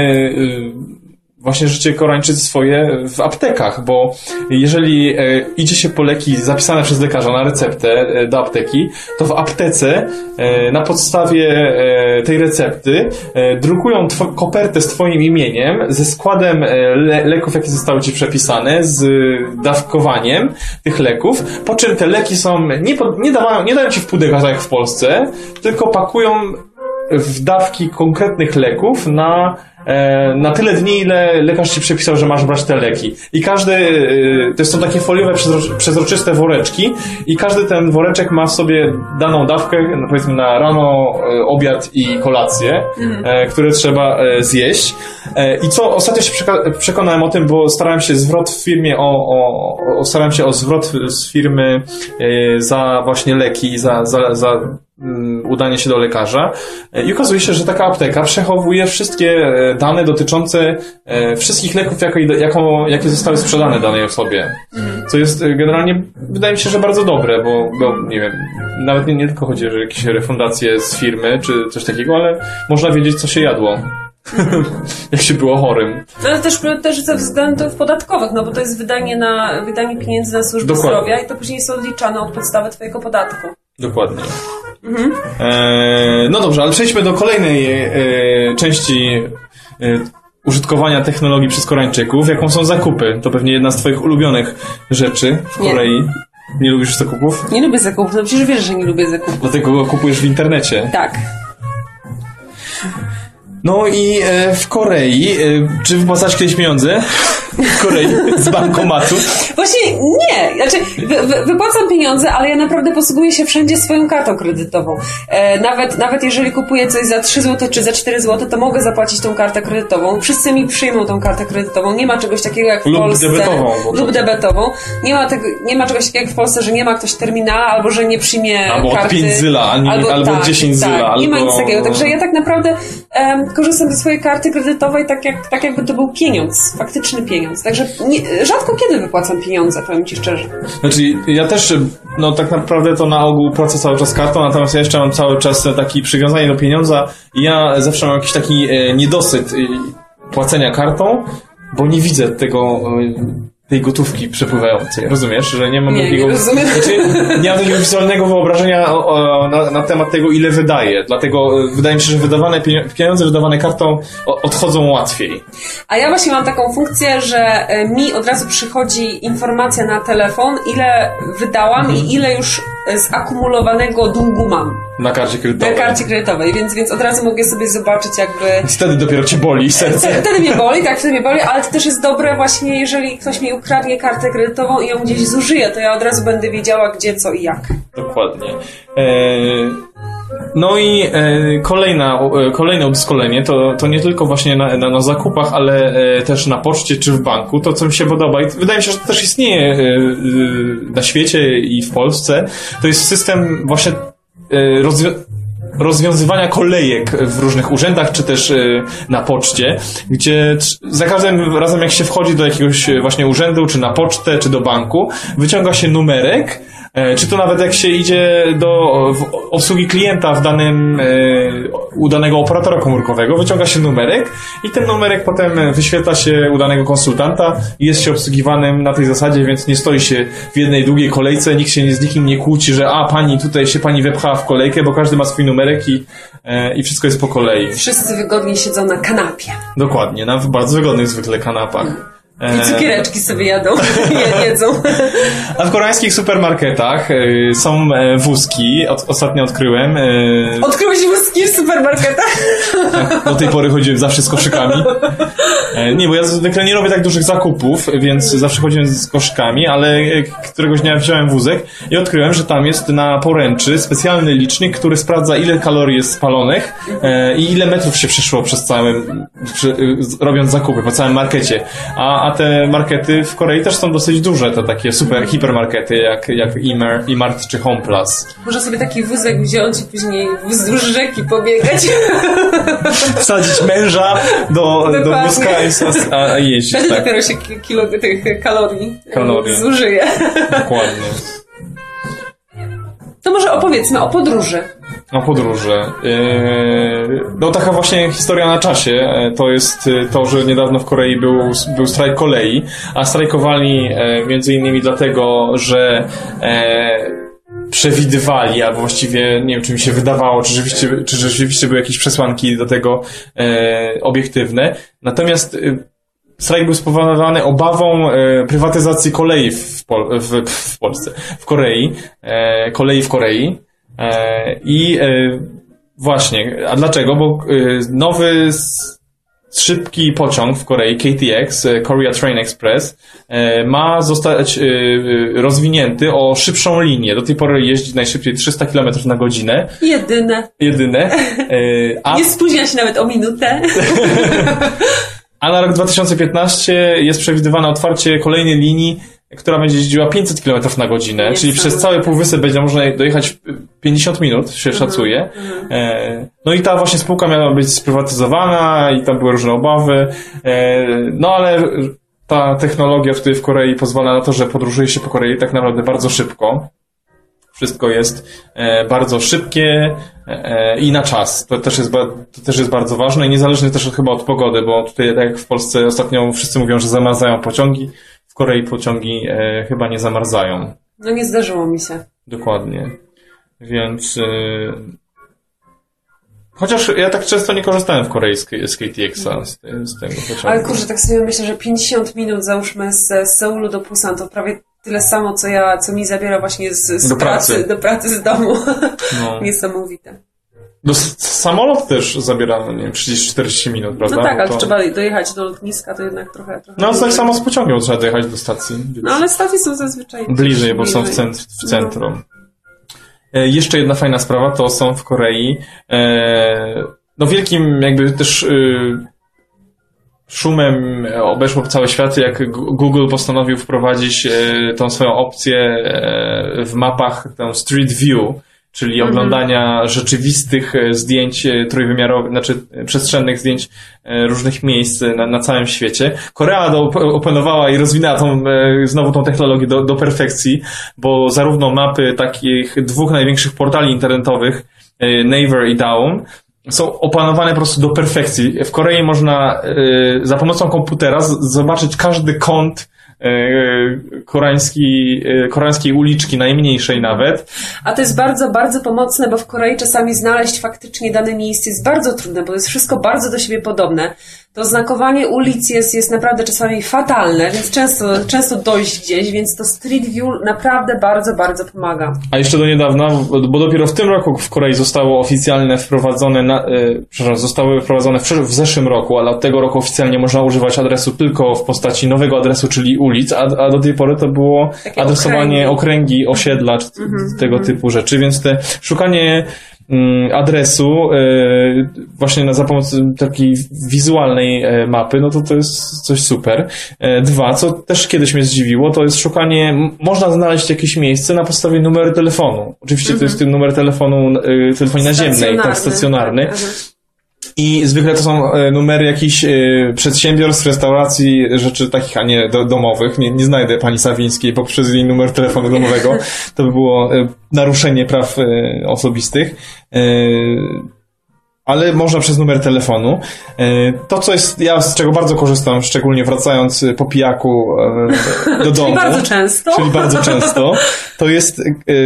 Speaker 3: właśnie życie Koreańczycy swoje w aptekach, bo jeżeli e, idzie się po leki zapisane przez lekarza na receptę e, do apteki, to w aptece e, na podstawie e, tej recepty e, drukują tw- kopertę z twoim imieniem, ze składem e, le- leków, jakie zostały ci przepisane, z dawkowaniem tych leków, po czym te leki są nie, pod, nie, dawają, nie dają ci w pudełkach tak jak w Polsce, tylko pakują w dawki konkretnych leków na na tyle dni, ile lekarz ci przepisał, że masz brać te leki. I każdy, to są takie foliowe, przezroczyste woreczki i każdy ten woreczek ma w sobie daną dawkę, no powiedzmy na rano, obiad i kolację, mm. które trzeba zjeść. I co ostatnio się przekonałem o tym, bo starałem się zwrot w firmie o, o, o starałem się o zwrot z firmy za właśnie leki, za, za, za udanie się do lekarza i okazuje się, że taka apteka przechowuje wszystkie dane dotyczące wszystkich leków, jakie, jaką, jakie zostały sprzedane danej osobie. Co jest generalnie, wydaje mi się, że bardzo dobre, bo, bo nie wiem, nawet nie, nie tylko chodzi o jakieś refundacje z firmy czy coś takiego, ale można wiedzieć, co się jadło. jak się było chorym.
Speaker 4: No ale też, też ze względów podatkowych, no bo to jest wydanie, na, wydanie pieniędzy na służbę
Speaker 3: Dokładnie.
Speaker 4: zdrowia i to później jest odliczane od podstawy twojego podatku.
Speaker 3: Dokładnie. Mhm. E, no dobrze, ale przejdźmy do kolejnej e, części e, użytkowania technologii przez Koreańczyków. Jaką są zakupy? To pewnie jedna z twoich ulubionych rzeczy w
Speaker 4: Nie.
Speaker 3: Korei. Nie lubisz zakupów?
Speaker 4: Nie lubię zakupów, no przecież wiesz, że nie lubię zakupów.
Speaker 3: Dlatego go kupujesz w internecie.
Speaker 4: Tak.
Speaker 3: No i e, w Korei, e, czy wypłacasz kiedyś pieniądze? W Korei z bankomatu?
Speaker 4: Właśnie nie, znaczy wy, wy, wypłacam pieniądze, ale ja naprawdę posługuję się wszędzie swoją kartą kredytową. E, nawet, nawet jeżeli kupuję coś za trzy złote czy za cztery złote, to mogę zapłacić tą kartę kredytową. Wszyscy mi przyjmą tą kartę kredytową. Nie ma czegoś takiego jak w
Speaker 3: lub
Speaker 4: Polsce.
Speaker 3: Debetową, bo
Speaker 4: lub
Speaker 3: to...
Speaker 4: debetową. Nie ma, tego, nie ma czegoś takiego jak w Polsce, że nie ma ktoś terminala, albo że nie przyjmie
Speaker 3: albo
Speaker 4: karty.
Speaker 3: od pięć zyla, nie, albo, albo
Speaker 4: tak,
Speaker 3: od dziesięć
Speaker 4: tak,
Speaker 3: zyla.
Speaker 4: Nie
Speaker 3: albo...
Speaker 4: ma nic takiego. Także ja tak naprawdę um, korzystam ze swojej karty kredytowej tak, jak, tak jakby to był pieniądz. Faktyczny pieniądz. Także nie, rzadko kiedy wypłacam pieniądze, powiem ci szczerze.
Speaker 3: Znaczy, ja też, no tak naprawdę to na ogół płacę cały czas kartą, natomiast ja jeszcze mam cały czas taki przywiązanie do pieniądza i ja zawsze mam jakiś taki e, niedosyt e, płacenia kartą, bo nie widzę tego, e, tej gotówki przepływającej. Rozumiesz, że nie mam
Speaker 4: Nie,
Speaker 3: takiego...
Speaker 4: nie rozumiem.
Speaker 3: Znaczy, nie mam takiego wizualnego wyobrażenia o, o, na, na temat tego, ile wydaję. Dlatego e, wydaje mi się, że wydawane pieniądze wydawane kartą o, odchodzą łatwiej.
Speaker 4: A ja właśnie mam taką funkcję, że mi od razu przychodzi informacja na telefon, ile wydałam mhm. i ile już zakumulowanego długu mam.
Speaker 3: Na karcie kredytowej.
Speaker 4: Na karcie kredytowej, więc, więc od razu mogę sobie zobaczyć jakby...
Speaker 3: Wtedy dopiero cię boli serce.
Speaker 4: Wtedy mnie boli, tak, wtedy mnie boli, ale to też jest dobre właśnie, jeżeli ktoś mi ukradnie kartę kredytową i ją gdzieś zużyje, to ja od razu będę wiedziała gdzie, co i jak.
Speaker 3: Dokładnie. Eee... No i e, kolejna, e, kolejne udoskonalenie to, to nie tylko właśnie na, na, na zakupach, ale e, też na poczcie czy w banku. To, co mi się podoba i wydaje mi się, że to też istnieje e, e, na świecie i w Polsce, to jest system właśnie e, rozwi- rozwiązywania kolejek w różnych urzędach, czy też e, na poczcie, gdzie za każdym razem jak się wchodzi do jakiegoś właśnie urzędu, czy na pocztę, czy do banku, wyciąga się numerek, czy to nawet jak się idzie do obsługi klienta w danym, u danego operatora komórkowego, wyciąga się numerek i ten numerek potem wyświetla się u danego konsultanta i jest się obsługiwanym na tej zasadzie, więc nie stoi się w jednej długiej kolejce, nikt się z nikim nie kłóci, że a pani tutaj się pani wepchała w kolejkę, bo każdy ma swój numerek i, i wszystko jest po kolei.
Speaker 4: Wszyscy wygodnie siedzą na kanapie.
Speaker 3: Dokładnie, na bardzo wygodnych zwykle kanapach.
Speaker 4: I cukiereczki sobie jadą, jedzą.
Speaker 3: A w koreańskich supermarketach y, są e, wózki, Od, ostatnio odkryłem. Y,
Speaker 4: Odkryłeś wózki w supermarketach?
Speaker 3: Tak, do tej pory chodziłem zawsze z koszykami. E, nie, bo ja zwykle nie robię tak dużych zakupów, więc zawsze chodziłem z koszykami, ale e, któregoś dnia wziąłem wózek i odkryłem, że tam jest na poręczy specjalny licznik, który sprawdza, ile kalorii jest spalonych e, i ile metrów się przeszło przez całym, przy, robiąc zakupy po całym markecie. A, a te markety w Korei też są dosyć duże, to takie super hipermarkety jak, jak E-Mart czy Home Plus.
Speaker 4: Można sobie taki wózek wziąć i później wzdłuż rzeki pobiegać.
Speaker 3: Wsadzić męża do, do wózka i a, a jeździć.
Speaker 4: Wtedy
Speaker 3: tak.
Speaker 4: dopiero się kilo tych kalorii,
Speaker 3: Kalorii.
Speaker 4: zużyje.
Speaker 3: Dokładnie.
Speaker 4: To może opowiedzmy o podróży.
Speaker 3: O podróży. Yy, no taka właśnie historia na czasie. To jest to, że niedawno w Korei był, był strajk kolei, a strajkowali e, między innymi dlatego, że e, przewidywali, albo właściwie nie wiem, czy mi się wydawało, czy rzeczywiście, czy rzeczywiście były jakieś przesłanki do tego e, obiektywne. Natomiast e, strajk był spowodowany obawą e, prywatyzacji kolei w, Pol- w, w Polsce, w Korei, e, kolei w Korei. E, I e, właśnie, a dlaczego? Bo e, nowy s- szybki pociąg w Korei, K T X, e, Korea Train Express, e, ma zostać e, rozwinięty o szybszą linię. Do tej pory jeździ najszybciej trzysta kilometrów na godzinę.
Speaker 4: Jedyne.
Speaker 3: Jedyne. E, a...
Speaker 4: Nie spóźnia się nawet o minutę.
Speaker 3: A na rok dwa tysiące piętnasty jest przewidywane otwarcie kolejnej linii, która będzie jeździła pięćset kilometrów na godzinę,
Speaker 4: Jest
Speaker 3: czyli
Speaker 4: sam.
Speaker 3: przez cały półwysep będzie można dojechać pięćdziesiąt minut, się szacuje. E, no i ta właśnie spółka miała być sprywatyzowana i tam były różne obawy. E, no ale ta technologia tutaj w Korei pozwala na to, że podróżuje się po Korei tak naprawdę bardzo szybko. Wszystko jest e, bardzo szybkie, i na czas. To też jest, to też jest bardzo ważne i niezależnie też chyba od pogody, bo tutaj tak jak w Polsce ostatnio wszyscy mówią, że zamarzają pociągi, w Korei pociągi e, chyba nie zamarzają.
Speaker 4: No nie zdarzyło mi się.
Speaker 3: Dokładnie. Więc e, chociaż ja tak często nie korzystałem w Korei z, z K T X-a, z, z tego pociągu.
Speaker 4: Ale kurczę, tak sobie myślę, że pięćdziesiąt minut załóżmy z, z Seulu do Busan to prawie tyle samo, co ja, co mi zabiera właśnie z, z
Speaker 3: do
Speaker 4: pracy,
Speaker 3: pracy.
Speaker 4: do pracy z domu.
Speaker 3: No.
Speaker 4: Niesamowite.
Speaker 3: Do samolot też zabiera, no nie wiem, trzydzieści czterdzieści minut, prawda?
Speaker 4: No tak, ale
Speaker 3: to...
Speaker 4: trzeba dojechać do lotniska, to jednak trochę... trochę
Speaker 3: no tak samo z pociągiem trzeba dojechać do stacji. Więc...
Speaker 4: No ale stacje są zazwyczaj...
Speaker 3: Bliżej, bo są w, centr, w centrum. No. E, jeszcze jedna fajna sprawa, to są w Korei e, no wielkim jakby też... E, szumem obeszło cały świat, jak Google postanowił wprowadzić e, tą swoją opcję e, w mapach, tą Street View, czyli mm-hmm. oglądania rzeczywistych zdjęć trójwymiarowych, znaczy przestrzennych zdjęć e, różnych miejsc na, na całym świecie. Korea do, opanowała i rozwinęła tą, e, znowu tą technologię do, do perfekcji, bo zarówno mapy takich dwóch największych portali internetowych, e, Naver i Daum, są opanowane po prostu do perfekcji. W Korei można y, za pomocą komputera z, zobaczyć każdy kąt y, koreański, y, koreańskiej uliczki, najmniejszej nawet.
Speaker 4: A to jest bardzo, bardzo pomocne, bo w Korei czasami znaleźć faktycznie dane miejsce jest bardzo trudne, bo jest wszystko bardzo do siebie podobne. To znakowanie ulic jest, jest naprawdę czasami fatalne, więc często, często dojść gdzieś, więc to Street View naprawdę bardzo, bardzo pomaga.
Speaker 3: A jeszcze do niedawna, bo dopiero w tym roku w Korei zostało oficjalnie wprowadzone, na, e, przepraszam, zostały wprowadzone w, w zeszłym roku, ale od tego roku oficjalnie można używać adresu tylko w postaci nowego adresu, czyli ulic, a, a do tej pory to było takie adresowanie okręgi, okręgi osiedla, czy mm-hmm, tego mm-hmm. typu rzeczy, więc te szukanie adresu właśnie na za pomocą takiej wizualnej mapy, no to to jest coś super. Dwa, co też kiedyś mnie zdziwiło, to jest szukanie, można znaleźć jakieś miejsce na podstawie numeru telefonu. Oczywiście mm-hmm. to jest ten numer telefonu, telefonii naziemnej, tak, stacjonarny. Tak. I zwykle to są numery jakichś przedsiębiorstw, restauracji, rzeczy takich, a nie do, domowych. Nie, nie znajdę pani Sawińskiej poprzez jej numer telefonu domowego. To by było naruszenie praw osobistych. Ale można przez numer telefonu. To, co jest, ja z czego bardzo korzystam, szczególnie wracając po pijaku do domu.
Speaker 4: Czyli bardzo często.
Speaker 3: Czyli bardzo często. To jest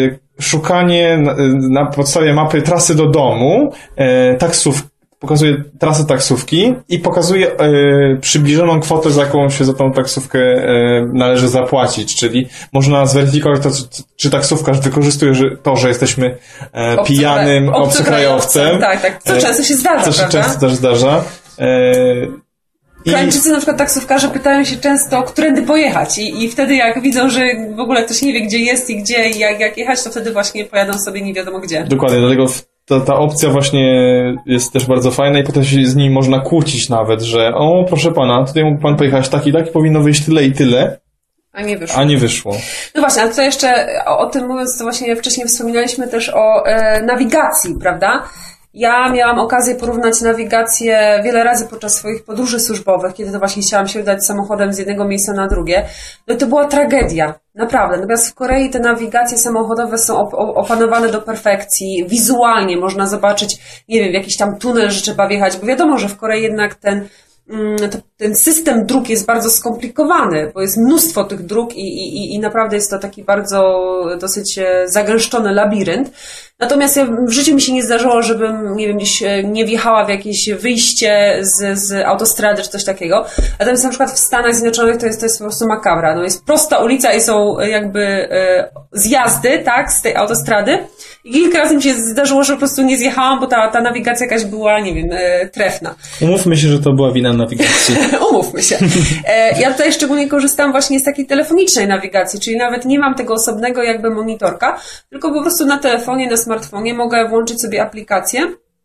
Speaker 3: szukanie na, na podstawie mapy trasy do domu, taksówki. Pokazuje trasę taksówki i pokazuje e, przybliżoną kwotę, za jaką się za tą taksówkę e, należy zapłacić, czyli można zweryfikować to, czy, czy taksówkarz wykorzystuje że, to, że jesteśmy e, Obcykra- pijanym obcokrajowcem.
Speaker 4: Tak, tak, co często się zdarza,
Speaker 3: Co się
Speaker 4: prawda?
Speaker 3: często też zdarza. E,
Speaker 4: Koreańczycy na przykład taksówkarze pytają się często, którędy pojechać i, i wtedy jak widzą, że w ogóle ktoś nie wie, gdzie jest i gdzie i jak, jak jechać, to wtedy właśnie pojadą sobie nie wiadomo gdzie.
Speaker 3: Dokładnie, dlatego ta, ta opcja właśnie jest też bardzo fajna i potem się z niej można kłócić nawet, że o, proszę pana, tutaj mógł pan pojechać tak i tak i powinno wyjść tyle i tyle.
Speaker 4: A nie wyszło.
Speaker 3: A nie wyszło.
Speaker 4: No właśnie, ale to jeszcze o, o tym mówiąc, to właśnie wcześniej wspominaliśmy też o e, nawigacji, prawda? Ja miałam okazję porównać nawigację wiele razy podczas swoich podróży służbowych, kiedy to właśnie chciałam się udać samochodem z jednego miejsca na drugie. No to była tragedia. Naprawdę. Natomiast w Korei te nawigacje samochodowe są op- opanowane do perfekcji. Wizualnie można zobaczyć, nie wiem, w jakiś tam tunel, że trzeba wjechać, bo wiadomo, że w Korei jednak ten To ten system dróg jest bardzo skomplikowany, bo jest mnóstwo tych dróg i, i, i naprawdę jest to taki bardzo dosyć zagęszczony labirynt. Natomiast ja, w życiu mi się nie zdarzyło, żebym, nie wiem, gdzieś nie wjechała w jakieś wyjście z, z autostrady czy coś takiego. Natomiast na przykład w Stanach Zjednoczonych to jest, to jest po prostu makabra. No jest prosta ulica i są jakby e, zjazdy, tak, z tej autostrady. I kilka razy mi się zdarzyło, że po prostu nie zjechałam, bo ta, ta nawigacja jakaś była, nie wiem, e, trefna.
Speaker 3: Umówmy się, że to była wina nawigacji.
Speaker 4: Umówmy się. E, ja tutaj szczególnie korzystam właśnie z takiej telefonicznej nawigacji, czyli nawet nie mam tego osobnego jakby monitorka, tylko po prostu na telefonie, na smartfonie mogę włączyć sobie aplikację,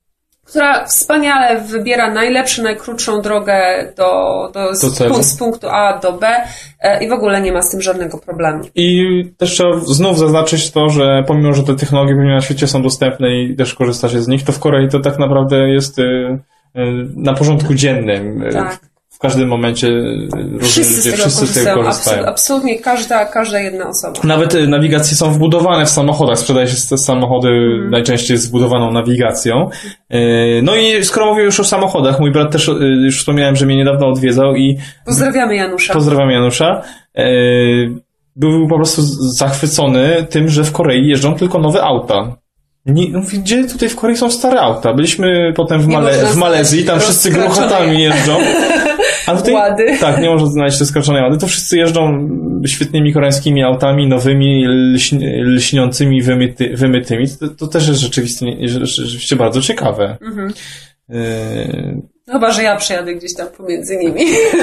Speaker 4: która wspaniale wybiera najlepszą, najkrótszą drogę do, do, z, punkt, z punktu A do B e, i w ogóle nie ma z tym żadnego problemu.
Speaker 3: I też trzeba znów zaznaczyć to, że pomimo, że te technologie na świecie są dostępne i też korzysta się z nich, to w Korei to tak naprawdę jest y, y, na porządku dziennym.
Speaker 4: Tak.
Speaker 3: w każdym momencie różni
Speaker 4: Wszyscy
Speaker 3: ludzie,
Speaker 4: z tego
Speaker 3: wszyscy z tego
Speaker 4: korzystają.
Speaker 3: korzystają.
Speaker 4: Absol- absolutnie każda, każda jedna osoba.
Speaker 3: Nawet y, nawigacje są wbudowane w samochodach. Sprzedaje się te samochody mm. najczęściej z wbudowaną nawigacją. Y, no i skoro mówię już o samochodach, mój brat też, y, już wspomniałem, że mnie niedawno odwiedzał i...
Speaker 4: Pozdrawiamy Janusza.
Speaker 3: Pozdrawiam Janusza. Y, był po prostu zachwycony tym, że w Korei jeżdżą tylko nowe auta. Nie, no, gdzie tutaj w Korei są stare auta? Byliśmy potem w, Male- w Malezji, tam wszyscy gruchotami jeżdżą. A tutaj,
Speaker 4: Łady. Tak,
Speaker 3: nie można znaleźć rozkraczonej łady. To wszyscy jeżdżą świetnymi koreańskimi autami, nowymi, lśni, lśniącymi, wymyty, wymytymi. To, to też jest rzeczywiście, rzeczywiście bardzo ciekawe. Mhm. Y-
Speaker 4: Chyba, że ja przyjadę gdzieś tam pomiędzy nimi.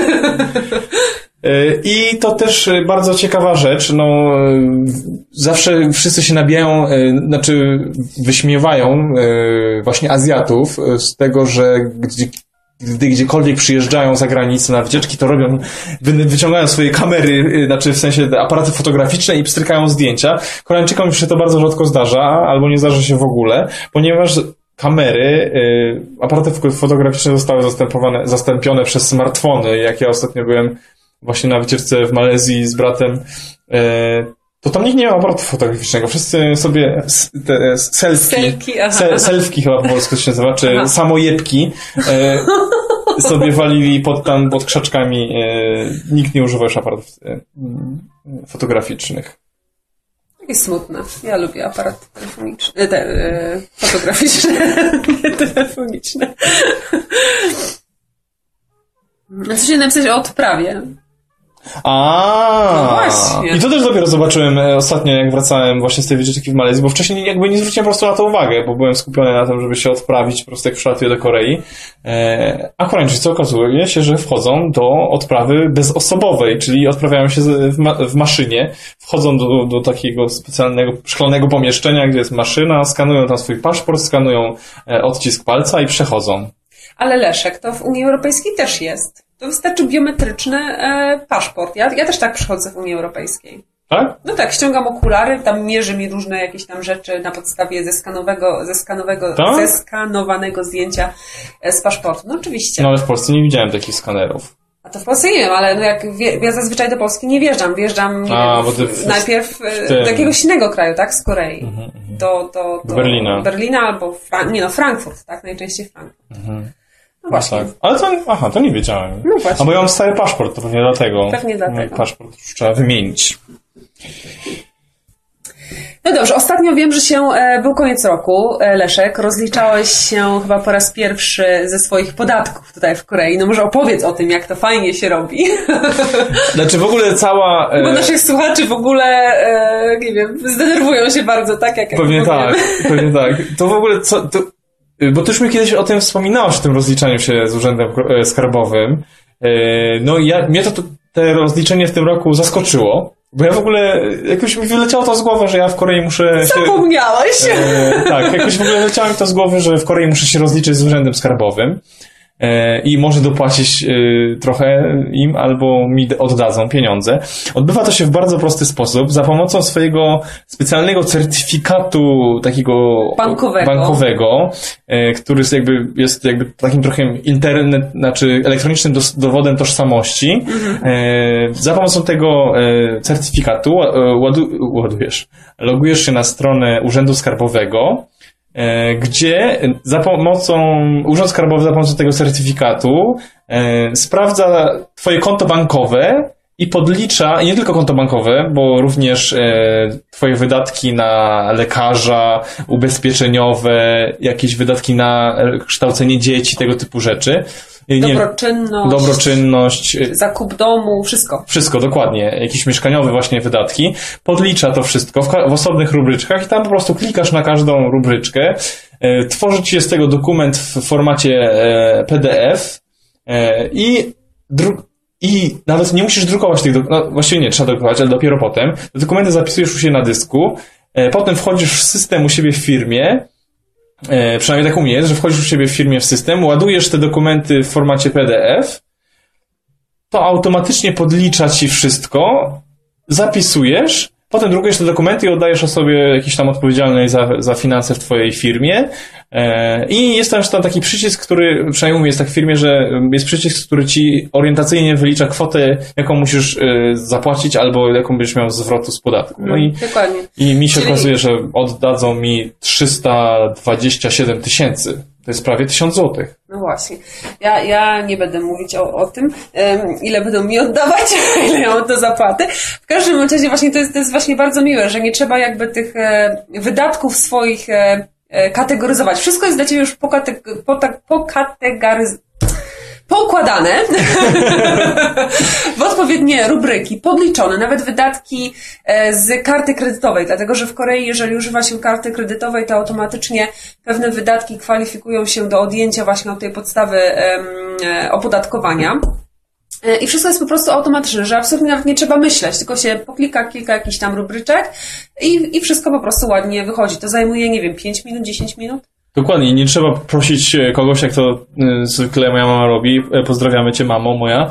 Speaker 3: I to też bardzo ciekawa rzecz, no zawsze wszyscy się nabijają, znaczy wyśmiewają właśnie Azjatów z tego, że gdzie, gdy gdziekolwiek przyjeżdżają za granicę na wycieczki, to robią, wy, wyciągają swoje kamery, znaczy w sensie aparaty fotograficzne i pstrykają zdjęcia. Koreańczykom się to bardzo rzadko zdarza, albo nie zdarza się w ogóle, ponieważ kamery, y, aparaty fotograficzne zostały zastępowane, zastąpione przez smartfony. Jak ja ostatnio byłem właśnie na wycieczce w Malezji z bratem, y, to tam nikt nie ma aparatu fotograficznego. Wszyscy sobie te selfki, se, selfki chyba po polsku się nazywa, czy aha. samojebki y, sobie walili pod, tam pod krzaczkami. Y, nikt nie używa już aparatów y, fotograficznych.
Speaker 4: Jest smutne. Ja lubię aparat telefoniczny, te, e, fotograficzne, nie telefoniczne. A co się napisać o odprawie?
Speaker 3: A,
Speaker 4: no właśnie.
Speaker 3: I to też dopiero zobaczyłem ostatnio, jak wracałem właśnie z tej wycieczki w Malezji, bo wcześniej jakby nie zwróciłem po prostu na to uwagę, bo byłem skupiony na tym, żeby się odprawić po prostu jak przylatuję do Korei. A Koreańczycy okazuje się, że wchodzą do odprawy bezosobowej, czyli odprawiają się w, ma- w maszynie, wchodzą do, do takiego specjalnego szklanego pomieszczenia, gdzie jest maszyna, skanują tam swój paszport, skanują odcisk palca i przechodzą.
Speaker 4: Ale Leszek, to w Unii Europejskiej też jest. To wystarczy biometryczny e, paszport. Ja, ja też tak przychodzę w Unii Europejskiej.
Speaker 3: Tak?
Speaker 4: No tak, ściągam okulary, tam mierzy mi różne jakieś tam rzeczy na podstawie zeskanowego, zeskanowego,
Speaker 3: tak?
Speaker 4: zeskanowanego zdjęcia z paszportu. No oczywiście.
Speaker 3: No ale w Polsce nie widziałem takich skanerów.
Speaker 4: A to w Polsce nie wiem, ale no jak wie, ja zazwyczaj do Polski nie wjeżdżam. Wjeżdżam nie
Speaker 3: A,
Speaker 4: wiem,
Speaker 3: bo ty w,
Speaker 4: najpierw w do jakiegoś innego kraju, tak? Z Korei.
Speaker 3: Mhm,
Speaker 4: do, do, do
Speaker 3: Berlina.
Speaker 4: Berlina albo Fran- nie no, Frankfurt, tak? Najczęściej Frankfurt.
Speaker 3: Mhm.
Speaker 4: No właśnie.
Speaker 3: Tak. Ale to, aha, to nie wiedziałem.
Speaker 4: No właśnie.
Speaker 3: A bo ja mam stary paszport, to pewnie dlatego.
Speaker 4: Pewnie dlatego.
Speaker 3: Paszport już trzeba wymienić.
Speaker 4: No dobrze, ostatnio wiem, że się, e, był koniec roku, e, Leszek, rozliczałeś się chyba po raz pierwszy ze swoich podatków tutaj w Korei. No może opowiedz o tym, jak to fajnie się robi.
Speaker 3: Znaczy w ogóle cała... E...
Speaker 4: Bo naszych słuchaczy w ogóle, e, nie wiem, zdenerwują się bardzo, tak? Jak
Speaker 3: pewnie
Speaker 4: jak
Speaker 3: tak, pewnie tak. To w ogóle co... To... Bo ty już mi kiedyś o tym wspominałeś, o tym rozliczaniu się z Urzędem Skarbowym. No i ja, mnie to, to te rozliczenie w tym roku zaskoczyło, bo ja w ogóle, jakoś mi wyleciało to z głowy, że ja w Korei muszę...
Speaker 4: Zapomniałeś!
Speaker 3: Się, e, tak, jakoś w ogóle wyleciało mi to z głowy, że w Korei muszę się rozliczyć z Urzędem Skarbowym e, i może dopłacić e, trochę im, albo mi oddadzą pieniądze. Odbywa to się w bardzo prosty sposób, za pomocą swojego specjalnego certyfikatu takiego
Speaker 4: bankowego,
Speaker 3: bankowego e, który jest jakby, jest jakby takim trochę internet, znaczy elektronicznym do, dowodem tożsamości. Mhm. E, za pomocą tego e, certyfikatu e, ładu, ładujesz, logujesz się na stronę Urzędu Skarbowego, gdzie za pomocą, Urząd Skarbowy za pomocą tego certyfikatu e, sprawdza twoje konto bankowe i podlicza, i nie tylko konto bankowe, bo również e, twoje wydatki na lekarza, ubezpieczeniowe, jakieś wydatki na kształcenie dzieci, tego typu rzeczy.
Speaker 4: Dobroczynność,
Speaker 3: Dobroczynność,
Speaker 4: zakup domu, wszystko.
Speaker 3: Wszystko, dokładnie. Jakieś mieszkaniowe właśnie wydatki. Podlicza to wszystko w, w osobnych rubryczkach i tam po prostu klikasz na każdą rubryczkę. E, tworzy ci się z tego dokument w formacie e, P D F e, i, dru- i nawet nie musisz drukować tych dokumentów. No, właściwie nie, trzeba drukować, ale dopiero potem. Te dokumenty zapisujesz u siebie na dysku. E, potem wchodzisz w system u siebie w firmie. E, przynajmniej tak u mnie jest, że wchodzisz u siebie w firmie w system, ładujesz te dokumenty w formacie P D F, to automatycznie podlicza ci wszystko, zapisujesz, potem drukujesz te dokumenty i oddajesz osobie jakiejś tam odpowiedzialnej za, za finanse w twojej firmie, I jest też tam taki przycisk, który, przynajmniej u mnie jest tak w firmie, że jest przycisk, który ci orientacyjnie wylicza kwotę, jaką musisz zapłacić, albo jaką będziesz miał zwrotu z podatku. No i,
Speaker 4: Dokładnie.
Speaker 3: i mi się
Speaker 4: Czyli...
Speaker 3: okazuje, że oddadzą mi trzysta dwadzieścia siedem tysięcy. To jest prawie tysiąc złotych.
Speaker 4: No właśnie. Ja, ja nie będę mówić o, o tym, um, ile będą mi oddawać, ile ja mam do zapłaty. W każdym razie właśnie to jest, to jest właśnie bardzo miłe, że nie trzeba jakby tych e, wydatków swoich e, e, kategoryzować. Wszystko jest dla ciebie już pokateg- pota- pokategoryzowane. Poukładane w odpowiednie rubryki, podliczone, nawet wydatki z karty kredytowej, dlatego że w Korei, jeżeli używa się karty kredytowej, to automatycznie pewne wydatki kwalifikują się do odjęcia właśnie od tej podstawy opodatkowania. I wszystko jest po prostu automatyczne, że absolutnie nawet nie trzeba myśleć, tylko się poklika kilka jakichś tam rubryczek i, i wszystko po prostu ładnie wychodzi. To zajmuje, nie wiem, pięć minut, dziesięć minut?
Speaker 3: Dokładnie, nie trzeba prosić kogoś, jak to zwykle moja mama robi, pozdrawiamy cię mamo moja,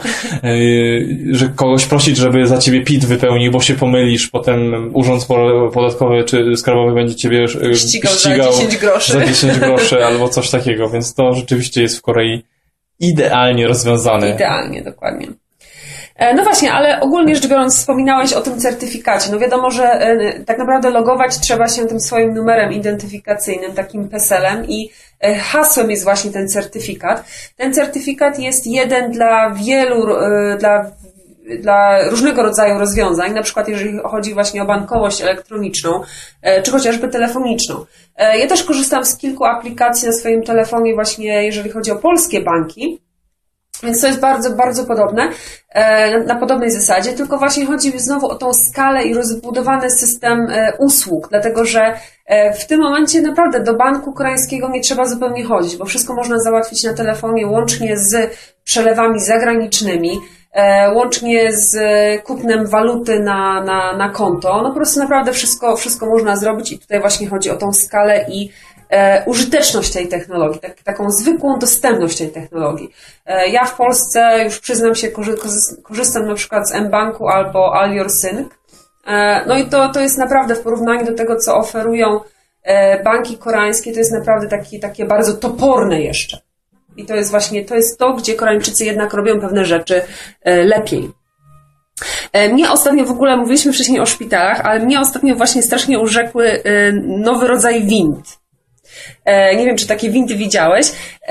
Speaker 3: że kogoś prosić, żeby za ciebie P I T wypełnił, bo się pomylisz, potem urząd podatkowy czy skarbowy będzie ciebie
Speaker 4: ścigał,
Speaker 3: ścigał
Speaker 4: za dziesięć groszy.
Speaker 3: za dziesięć groszy albo coś takiego, więc to rzeczywiście jest w Korei idealnie rozwiązane.
Speaker 4: Idealnie, dokładnie. No właśnie, ale ogólnie rzecz biorąc wspominałeś o tym certyfikacie. No wiadomo, że tak naprawdę logować trzeba się tym swoim numerem identyfikacyjnym, takim peselem i hasłem jest właśnie ten certyfikat. Ten certyfikat jest jeden dla wielu, dla, dla różnego rodzaju rozwiązań, na przykład jeżeli chodzi właśnie o bankowość elektroniczną, czy chociażby telefoniczną. Ja też korzystam z kilku aplikacji na swoim telefonie właśnie jeżeli chodzi o polskie banki. Więc to jest bardzo, bardzo podobne, na podobnej zasadzie, tylko właśnie chodzi znowu o tą skalę i rozbudowany system usług, dlatego że w tym momencie naprawdę do banku koreańskiego nie trzeba zupełnie chodzić, bo wszystko można załatwić na telefonie łącznie z przelewami zagranicznymi, łącznie z kupnem waluty na, na, na konto. No po prostu naprawdę wszystko, wszystko można zrobić i tutaj właśnie chodzi o tą skalę i E, użyteczność tej technologii, tak, taką zwykłą dostępność tej technologii. E, ja w Polsce już przyznam się, korzy, korzystam na przykład z mBanku albo AllYourSync. E, no i to, to jest naprawdę w porównaniu do tego, co oferują e, banki koreańskie, to jest naprawdę taki, takie bardzo toporne jeszcze. I to jest właśnie, to jest to, gdzie Koreańczycy jednak robią pewne rzeczy e, lepiej. E, mnie ostatnio w ogóle, mówiliśmy wcześniej o szpitalach, ale mnie ostatnio właśnie strasznie urzekły e, nowy rodzaj wind. Nie wiem, czy takie windy widziałeś.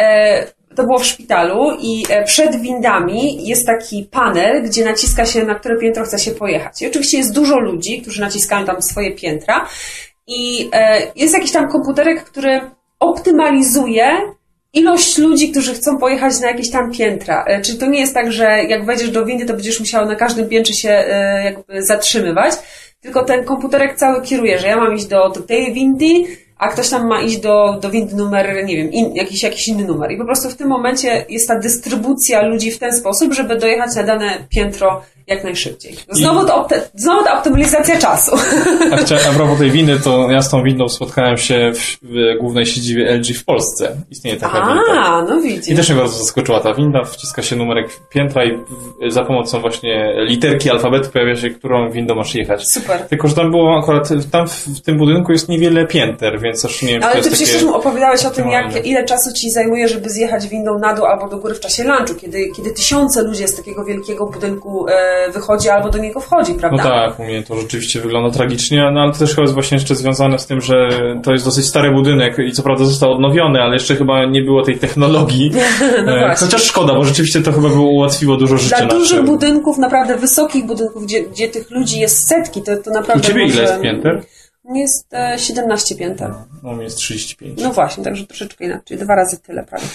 Speaker 4: To było w szpitalu i przed windami jest taki panel, gdzie naciska się, na które piętro chce się pojechać. I oczywiście jest dużo ludzi, którzy naciskają tam swoje piętra i jest jakiś tam komputerek, który optymalizuje ilość ludzi, którzy chcą pojechać na jakieś tam piętra. Czyli to nie jest tak, że jak wejdziesz do windy, to będziesz musiał na każdym piętrze się jakby zatrzymywać, tylko ten komputerek cały kieruje, że ja mam iść do, do tej windy, a ktoś tam ma iść do, do windy numer, nie wiem, in, jakiś, jakiś inny numer. I po prostu w tym momencie jest ta dystrybucja ludzi w ten sposób, żeby dojechać na dane piętro jak najszybciej. Znowu, I... to, opty, znowu ta optymalizacja czasu.
Speaker 3: A, chcia, a propos tej windy, to ja z tą windą spotkałem się w, w głównej siedzibie L G w Polsce. Istnieje taka
Speaker 4: a,
Speaker 3: winda.
Speaker 4: A, no widzisz.
Speaker 3: I też mnie bardzo zaskoczyła ta winda. Wciska się numerek piętra i za pomocą właśnie literki alfabetu pojawia się, którą windą masz jechać.
Speaker 4: Super.
Speaker 3: Tylko, że tam było akurat, tam w, w tym budynku jest niewiele pięter, więc też nie wiem,
Speaker 4: ale
Speaker 3: to jest
Speaker 4: ty przecież
Speaker 3: takie...
Speaker 4: opowiadałeś o tym, jak, ile czasu ci zajmuje, żeby zjechać windą na dół albo do góry w czasie lunchu, kiedy, kiedy tysiące ludzi z takiego wielkiego budynku e, wychodzi albo do niego wchodzi, prawda?
Speaker 3: No tak, u mnie to rzeczywiście wygląda tragicznie, no ale to też chyba jest właśnie jeszcze związane z tym, że to jest dosyć stary budynek i co prawda został odnowiony, ale jeszcze chyba nie było tej technologii. No chociaż szkoda, bo rzeczywiście to chyba było, ułatwiło dużo życia.
Speaker 4: Dla dużych naszym. budynków, naprawdę wysokich budynków, gdzie, gdzie tych ludzi jest setki, to, to naprawdę...
Speaker 3: U ciebie
Speaker 4: może...
Speaker 3: ile jest pięter?
Speaker 4: Jest e, siedemnaście pięter.
Speaker 3: No, u mnie jest trzydzieści pięć.
Speaker 4: No właśnie, także troszeczkę inaczej, dwa razy tyle prawie.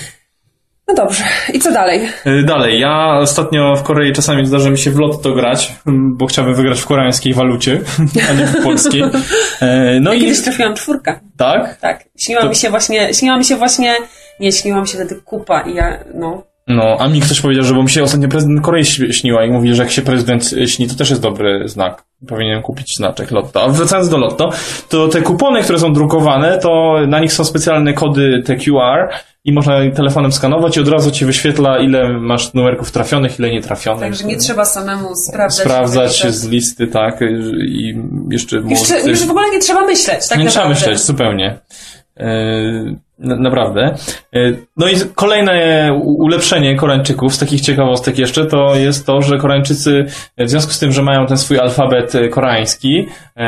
Speaker 4: No dobrze, i co dalej?
Speaker 3: Dalej, ja ostatnio w Korei czasami zdarza mi się w lotto grać, bo chciałbym wygrać w koreańskiej walucie, a nie w polskiej. No
Speaker 4: ja
Speaker 3: i
Speaker 4: kiedyś trafiłam czwórkę.
Speaker 3: Tak?
Speaker 4: Tak. Śniła
Speaker 3: to...
Speaker 4: mi się właśnie, śniła mi się właśnie, nie, śniła mi się wtedy kupa i ja, no...
Speaker 3: No, a mi ktoś powiedział, że bo mi się ostatnio prezydent Korei śniła i mówi, że jak się prezydent śni, to też jest dobry znak. Powinienem kupić znaczek lotto. A wracając do lotto, to te kupony, które są drukowane, to na nich są specjalne kody T Q R i można telefonem skanować i od razu ci wyświetla, ile masz numerków trafionych, ile nietrafionych.
Speaker 4: Także nie trzeba samemu sprawdzać.
Speaker 3: Sprawdzać z listy, tak. I jeszcze...
Speaker 4: Jeszcze,
Speaker 3: może...
Speaker 4: już w ogóle nie trzeba myśleć, tak
Speaker 3: Nie
Speaker 4: naprawdę.
Speaker 3: trzeba myśleć, zupełnie. Na, naprawdę. No i kolejne ulepszenie Koreańczyków z takich ciekawostek jeszcze to jest to, że Koreańczycy w związku z tym, że mają ten swój alfabet koreański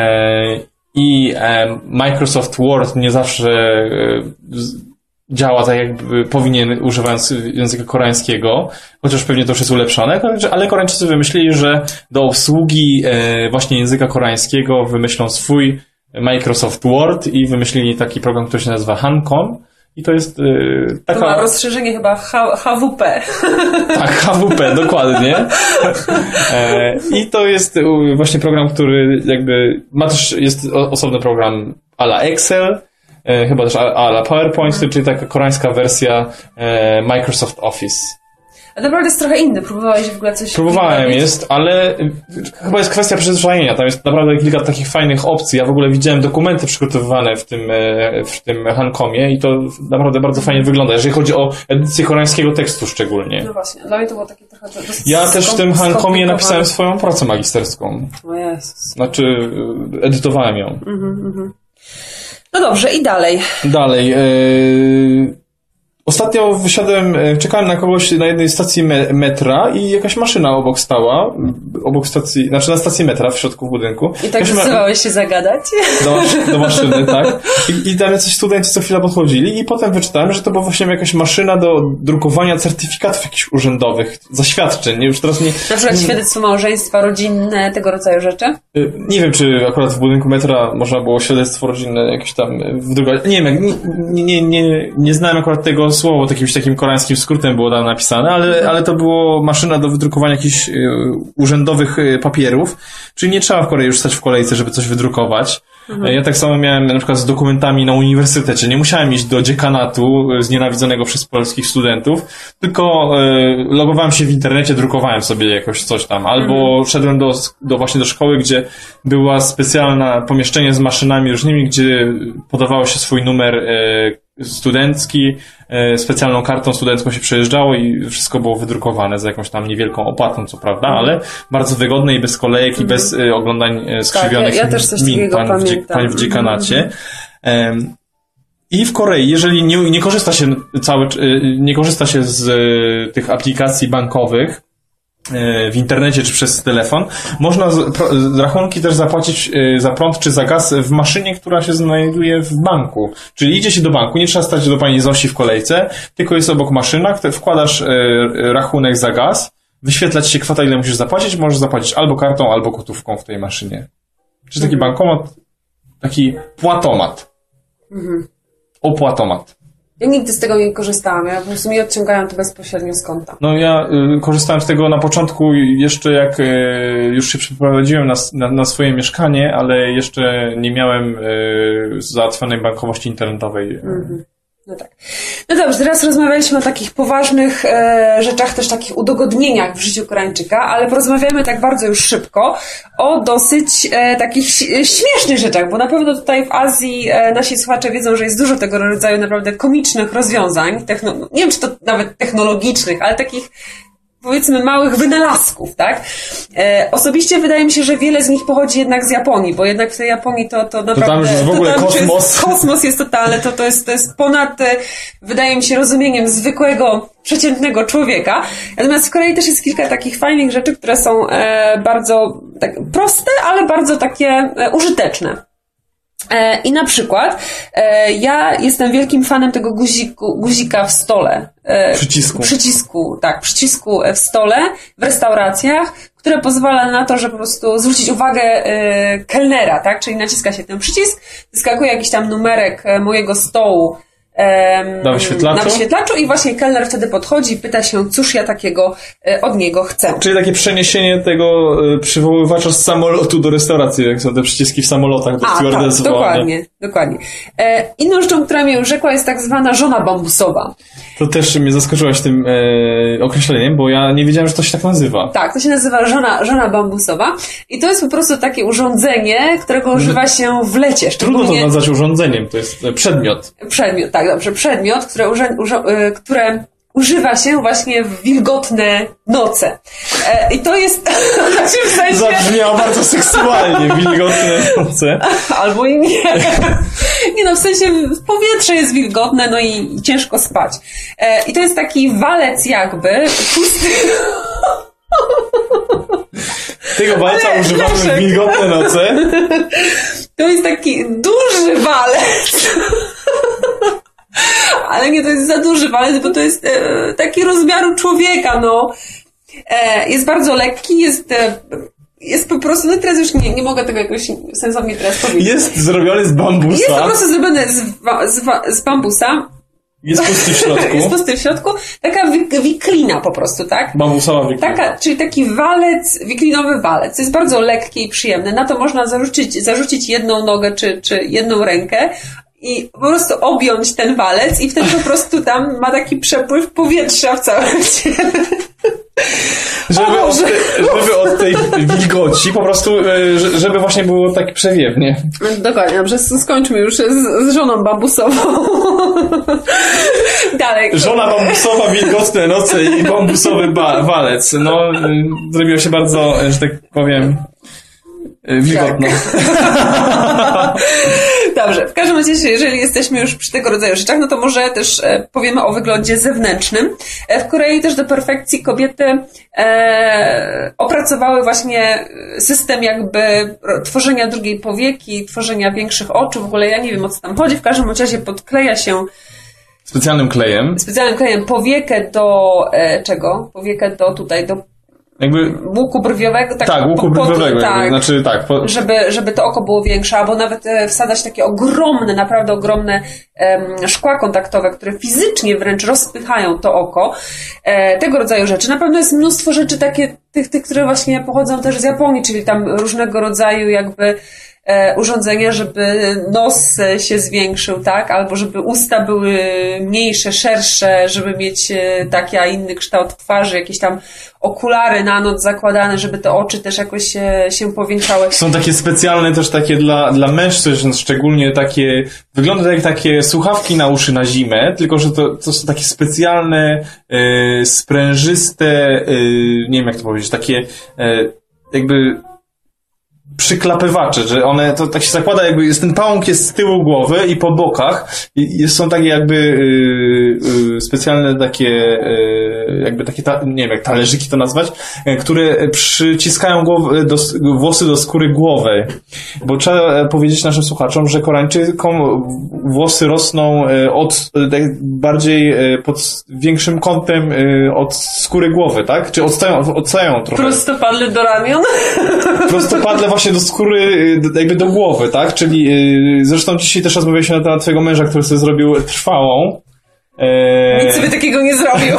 Speaker 3: i Microsoft Word nie zawsze działa tak, jakby powinien, używając języka koreańskiego, chociaż pewnie to już jest ulepszone, ale Koreańczycy wymyślili, że do obsługi właśnie języka koreańskiego wymyślą swój Microsoft Word i wymyślili taki program, który się nazywa Hancom i to jest yy, taka...
Speaker 4: To ma rozszerzenie chyba H- HWP.
Speaker 3: Tak, H W P, dokładnie. E, I to jest właśnie program, który jakby ma też, jest osobny program a la Excel, e, chyba też a, a la PowerPoint, czyli taka koreańska wersja e, Microsoft Office.
Speaker 4: A naprawdę jest trochę inny. Próbowałeś w ogóle coś...
Speaker 3: Próbowałem, jest, ale chyba jest kwestia przyzwyczajenia. Tam jest naprawdę kilka takich fajnych opcji. Ja w ogóle widziałem dokumenty przygotowywane w tym, w tym Hancomie i to naprawdę bardzo fajnie wygląda, jeżeli chodzi o edycję koreańskiego tekstu szczególnie.
Speaker 4: No właśnie, dla mnie to było takie trochę...
Speaker 3: Ja też w tym Hancomie napisałem swoją pracę magisterską.
Speaker 4: O Jezus.
Speaker 3: Znaczy, edytowałem ją.
Speaker 4: Mhm, mhm. No dobrze, i dalej.
Speaker 3: Dalej. Yy... Ostatnio wysiadłem, czekałem na kogoś na jednej stacji me- metra i jakaś maszyna obok stała, obok stacji, znaczy na stacji metra w środku budynku.
Speaker 4: I tak zdecydowałeś się zagadać?
Speaker 3: Do, do maszyny, tak. I, I tam jacyś studenci co chwila podchodzili i potem wyczytałem, że to była właśnie jakaś maszyna do drukowania certyfikatów jakichś urzędowych, zaświadczeń. Już teraz nie...
Speaker 4: Na przykład świadectwo małżeństwa, rodzinne, tego rodzaju rzeczy?
Speaker 3: Nie wiem, czy akurat w budynku metra można było świadectwo rodzinne jakieś tam wydrukować. Nie wiem, nie, nie, nie, nie znałem akurat tego słowo, jakimś takim koreańskim skrótem było tam napisane, ale, ale to było maszyna do wydrukowania jakichś y, urzędowych y, papierów, czyli nie trzeba w Korei już stać w kolejce, żeby coś wydrukować. Mhm. Ja tak samo miałem na przykład z dokumentami na uniwersytecie. Nie musiałem iść do dziekanatu znienawidzonego przez polskich studentów, tylko y, logowałem się w internecie, drukowałem sobie jakoś coś tam. Albo mhm. szedłem do, do właśnie do szkoły, gdzie była specjalna pomieszczenie z maszynami różnymi, gdzie podawało się swój numer y, studencki, specjalną kartą studencką się przejeżdżało i wszystko było wydrukowane za jakąś tam niewielką opłatą, co prawda, mm. ale bardzo wygodne i bez kolejek mm. i bez y, oglądań skrzywionych
Speaker 4: tak, ja, ja też coś
Speaker 3: min pań w, dzie pań w dziekanacie. Mm. Um, I w Korei, jeżeli nie, nie korzysta się cały, nie korzysta się z y, tych aplikacji bankowych w internecie czy przez telefon, można z, pro, z rachunki też zapłacić y, za prąd czy za gaz w maszynie, która się znajduje w banku. Czyli idzie się do banku, nie trzeba stać do pani Zosi w kolejce, tylko jest obok maszyna, wkładasz y, rachunek za gaz, wyświetlać się kwota, ile musisz zapłacić, możesz zapłacić albo kartą, albo gotówką w tej maszynie. Czy taki mhm. bankomat, taki płatomat. Mhm. Opłatomat.
Speaker 4: Ja nigdy z tego nie korzystałam, ja po prostu mi odciągają to bezpośrednio z konta.
Speaker 3: No ja y, korzystałem z tego na początku jeszcze jak y, już się przeprowadziłem na, na, na swoje mieszkanie, ale jeszcze nie miałem y, załatwionej bankowości internetowej. Mhm.
Speaker 4: No tak. No dobrze, teraz rozmawialiśmy o takich poważnych e, rzeczach, też takich udogodnieniach w życiu Koreańczyka, ale porozmawiamy tak bardzo już szybko o dosyć e, takich śmiesznych rzeczach, bo na pewno tutaj w Azji e, nasi słuchacze wiedzą, że jest dużo tego rodzaju naprawdę komicznych rozwiązań, techno- nie wiem, czy to nawet technologicznych, ale takich powiedzmy małych wynalazków, tak? E, osobiście wydaje mi się, że wiele z nich pochodzi jednak z Japonii, bo jednak w tej Japonii to, to naprawdę...
Speaker 3: To tam jest w ogóle kosmos.
Speaker 4: Jest, kosmos jest totalny, to, to, jest, to jest ponad, wydaje mi się, rozumieniem zwykłego, przeciętnego człowieka. Natomiast w Korei też jest kilka takich fajnych rzeczy, które są e, bardzo tak, proste, ale bardzo takie e, użyteczne. I na przykład ja jestem wielkim fanem tego guziku, guzika w stole.
Speaker 3: Przycisku.
Speaker 4: Przycisku, tak, przycisku w stole, w restauracjach, które pozwala na to, że po prostu zwrócić uwagę kelnera, tak, czyli naciska się ten przycisk, wyskakuje jakiś tam numerek mojego stołu
Speaker 3: Na wyświetlaczu?
Speaker 4: Na wyświetlaczu i właśnie kelner wtedy podchodzi i pyta się, cóż ja takiego od niego chcę.
Speaker 3: Czyli takie przeniesienie tego przywoływacza z samolotu do restauracji, jak są te przyciski w samolotach do stewardess.
Speaker 4: Tak, dokładnie, dokładnie. E, inną rzeczą, która mnie urzekła, jest tak zwana żona bambusowa.
Speaker 3: To też mnie zaskoczyłaś tym e, określeniem, bo ja nie wiedziałem, że to się tak nazywa.
Speaker 4: Tak, to się nazywa żona, żona bambusowa i to jest po prostu takie urządzenie, którego używa się w lecie.
Speaker 3: Trudno to nazwać urządzeniem, to jest przedmiot.
Speaker 4: Przedmiot, tak, dobrze, przedmiot, które, urze, urze, które używa się właśnie w wilgotne noce. E, I to jest... w sensie...
Speaker 3: Zabrzmiało bardzo seksualnie, wilgotne noce.
Speaker 4: Albo i nie. Nie no, w sensie powietrze jest wilgotne, no i, i ciężko spać. E, I to jest taki walec jakby, pusty...
Speaker 3: Tego walca
Speaker 4: Ale
Speaker 3: używamy
Speaker 4: Leszek.
Speaker 3: w wilgotne noce.
Speaker 4: To jest taki duży walec. Ale nie, to jest za duży walec, bo to jest e, taki rozmiaru człowieka, no. E, jest bardzo lekki, jest... E, Jest po prostu, no teraz już nie, nie mogę tego jakoś sensownie teraz powiedzieć.
Speaker 3: Jest zrobiony z bambusa.
Speaker 4: Jest po prostu zrobiony z, z, z bambusa.
Speaker 3: Jest pusty w środku.
Speaker 4: Jest pusty w środku. Taka wi- wiklina po prostu, tak?
Speaker 3: Bambusowa wiklina.
Speaker 4: Taka, czyli taki walec, wiklinowy walec. To jest bardzo lekkie i przyjemne. Na to można zarzucić, zarzucić jedną nogę czy, czy jedną rękę i po prostu objąć ten walec i wtedy po prostu tam ma taki przepływ powietrza w całym ciele.
Speaker 3: Żeby od, te, żeby od tej wilgoci po prostu, żeby właśnie było tak przewiewnie.
Speaker 4: Dokładnie, dobrze, skończmy już z, z żoną bambusową. Dalej.
Speaker 3: Żona bambusowa, wilgotne noce i bambusowy ba- walec. No, zrobiło się bardzo, że tak powiem, wilgotno.
Speaker 4: Tak. Dobrze, w każdym razie, jeżeli jesteśmy już przy tego rodzaju rzeczach, no to może też e, powiemy o wyglądzie zewnętrznym. E, w Korei też do perfekcji kobiety e, opracowały właśnie system jakby tworzenia drugiej powieki, tworzenia większych oczu. W ogóle ja nie wiem, o co tam chodzi. W każdym razie podkleja się
Speaker 3: Specjalnym klejem.
Speaker 4: specjalnym klejem powiekę do e, czego? Powiekę do tutaj, do
Speaker 3: Jakby...
Speaker 4: łuku brwiowego. Tak,
Speaker 3: Tak, łuku
Speaker 4: po- po-
Speaker 3: brwiowego.
Speaker 4: tak.
Speaker 3: Znaczy tak. Po...
Speaker 4: Żeby, żeby to oko było większe, albo nawet e, wsadzać takie ogromne, naprawdę ogromne em, szkła kontaktowe, które fizycznie wręcz rozpychają to oko. E, tego rodzaju rzeczy. Na pewno jest mnóstwo rzeczy takie, tych, tych, które właśnie pochodzą też z Japonii, czyli tam różnego rodzaju jakby e, urządzenia, żeby nos się zwiększył, tak? Albo żeby usta były mniejsze, szersze, żeby mieć e, taki, a inny kształt twarzy, jakieś tam okulary na noc zakładane, żeby te oczy też jakoś się, się powiększały.
Speaker 3: Są takie specjalne też takie dla, dla mężczyzn, szczególnie takie, wygląda jak takie słuchawki na uszy na zimę, tylko że to, to są takie specjalne, e, sprężyste, e, nie wiem jak to powiedzieć, takie e, jakby przyklapywacze, że one, to tak się zakłada, jakby jest ten pałąk jest z tyłu głowy i po bokach i jest, są takie jakby y, y, specjalne takie y, jakby takie, ta, nie wiem jak talerzyki to nazwać, y, które przyciskają głowy do, włosy do skóry głowy, bo trzeba powiedzieć naszym słuchaczom, że Koreańczykom włosy rosną y, od y, bardziej y, pod większym kątem y, od skóry głowy, tak? Czy odstają, odstają trochę.
Speaker 4: Prostopadle do ramion.
Speaker 3: Prostopadle właśnie do skóry, jakby do głowy, tak? Czyli yy, zresztą dzisiaj też rozmawialiśmy na temat twojego męża, który sobie zrobił trwałą. Eee...
Speaker 4: Nic sobie takiego nie zrobił.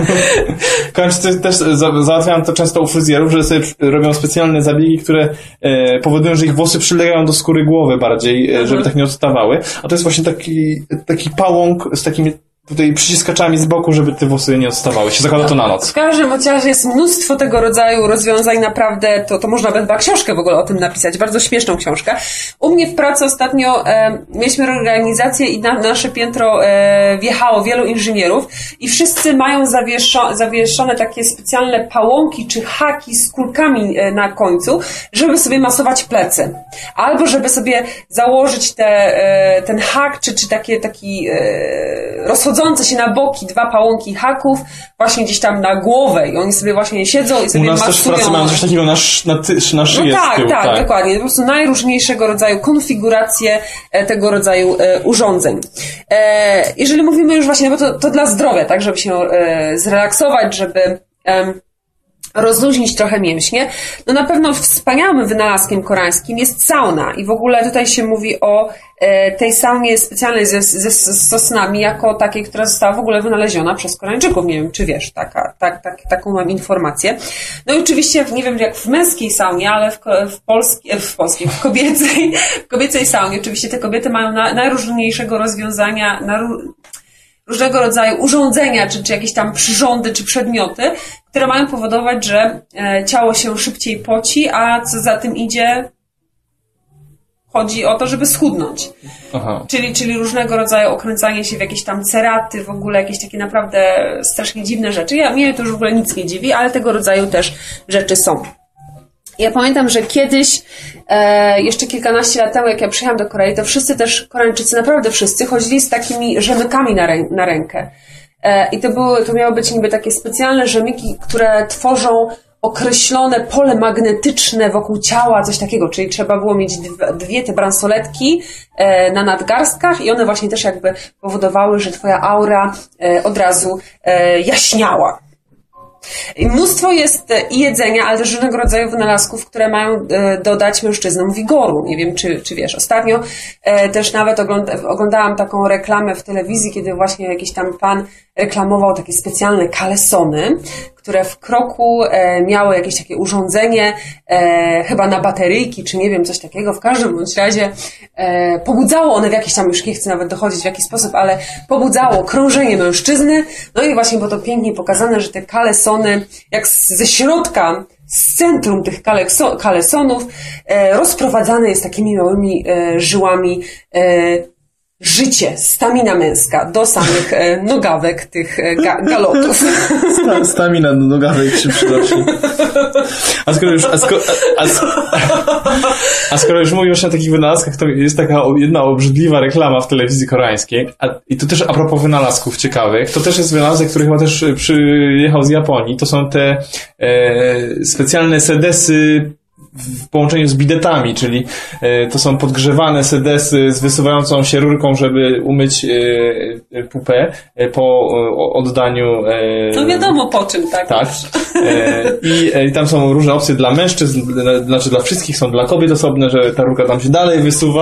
Speaker 3: Kończy też za, załatwiam to często u fryzjerów, że sobie robią specjalne zabiegi, które e, powodują, że ich włosy przylegają do skóry głowy bardziej, mhm. żeby tak nie odstawały. A to jest właśnie taki, taki pałąk z takimi tutaj przyciskaczami z boku, żeby te włosy nie odstawały. Się zakłada to na noc.
Speaker 4: W każdym razie jest mnóstwo tego rodzaju rozwiązań, naprawdę to, to można by chyba książkę w ogóle o tym napisać, bardzo śmieszną książkę. U mnie w pracy ostatnio e, mieliśmy reorganizację i na nasze piętro e, wjechało wielu inżynierów i wszyscy mają zawieszo, zawieszone takie specjalne pałąki czy haki z kulkami e, na końcu, żeby sobie masować plecy. Albo żeby sobie założyć te, e, ten hak, czy, czy takie, taki e, rozchodzący się na boki dwa pałąki haków właśnie gdzieś tam na głowę i oni sobie właśnie siedzą i sobie
Speaker 3: U nas
Speaker 4: masują.
Speaker 3: też w pracy mają coś takiego na, na, ty, na szyję.
Speaker 4: No tak,
Speaker 3: tyłu,
Speaker 4: tak,
Speaker 3: tak,
Speaker 4: dokładnie. Po prostu najróżniejszego rodzaju konfiguracje e, tego rodzaju e, urządzeń. E, jeżeli mówimy już właśnie, bo to, to dla zdrowia, tak, żeby się e, zrelaksować, żeby e, rozluźnić trochę mięśnie, no na pewno wspaniałym wynalazkiem koreańskim jest sauna i w ogóle tutaj się mówi o e, tej saunie specjalnej ze, ze, z sosnami jako takiej, która została w ogóle wynaleziona przez Koreańczyków. Nie wiem, czy wiesz, taka, tak, tak, taką mam informację. No i oczywiście, nie wiem jak w męskiej saunie, ale w, w, polski, w polskiej, w kobiecej, w kobiecej saunie oczywiście te kobiety mają na, najróżniejszego rozwiązania, na, różnego rodzaju urządzenia, czy, czy jakieś tam przyrządy, czy przedmioty, które mają powodować, że e, ciało się szybciej poci, a co za tym idzie, chodzi o to, żeby schudnąć.
Speaker 3: Aha.
Speaker 4: Czyli, czyli różnego rodzaju okręcanie się w jakieś tam ceraty, w ogóle jakieś takie naprawdę strasznie dziwne rzeczy. Ja, mnie to już w ogóle nic nie dziwi, ale tego rodzaju też rzeczy są. Ja pamiętam, że kiedyś, e, jeszcze kilkanaście lat temu, jak ja przyjechałam do Korei, to wszyscy też Koreańczycy, naprawdę wszyscy, chodzili z takimi rzemykami na, rę- na rękę. E, I to były, to miały być niby takie specjalne rzemyki, które tworzą określone pole magnetyczne wokół ciała, coś takiego, czyli trzeba było mieć dwie, dwie te bransoletki e, na nadgarstkach i one właśnie też jakby powodowały, że twoja aura e, od razu e, jaśniała. I mnóstwo jest i jedzenia, ale też różnego rodzaju wynalazków, które mają dodać mężczyznom wigoru. Nie wiem, czy, czy wiesz. Ostatnio też nawet ogląda, oglądałam taką reklamę w telewizji, kiedy właśnie jakiś tam pan reklamował takie specjalne kalesony, które w kroku e, miały jakieś takie urządzenie, e, chyba na bateryjki, czy nie wiem, coś takiego. W każdym bądź razie e, pobudzało one w jakiś tam, już nie chcę nawet dochodzić w jaki sposób, ale pobudzało krążenie mężczyzny. No i właśnie było to pięknie pokazane, że te kalesony, jak z, ze środka, z centrum tych kalekso, kalesonów, e, rozprowadzane jest takimi małymi e, żyłami e, życie, stamina męska do samych e, nogawek tych e, ga, galotów.
Speaker 3: Sta, stamina do nogawek się przynosi. A skoro już, a skoro, a, a, a skoro już mówisz o takich wynalazkach, to jest taka jedna obrzydliwa reklama w telewizji koreańskiej. A, I to też a propos wynalazków ciekawych, to też jest wynalazek, który chyba też przyjechał z Japonii. To są te e, specjalne sedesy w połączeniu z bidetami, czyli e, to są podgrzewane sedesy z wysuwającą się rurką, żeby umyć e, pupę e, po o, oddaniu... E,
Speaker 4: no wiadomo po czym, tak?
Speaker 3: Tak. E, i, e, I tam są różne opcje dla mężczyzn, dla, znaczy dla wszystkich, są dla kobiet osobne, że ta rurka tam się dalej wysuwa.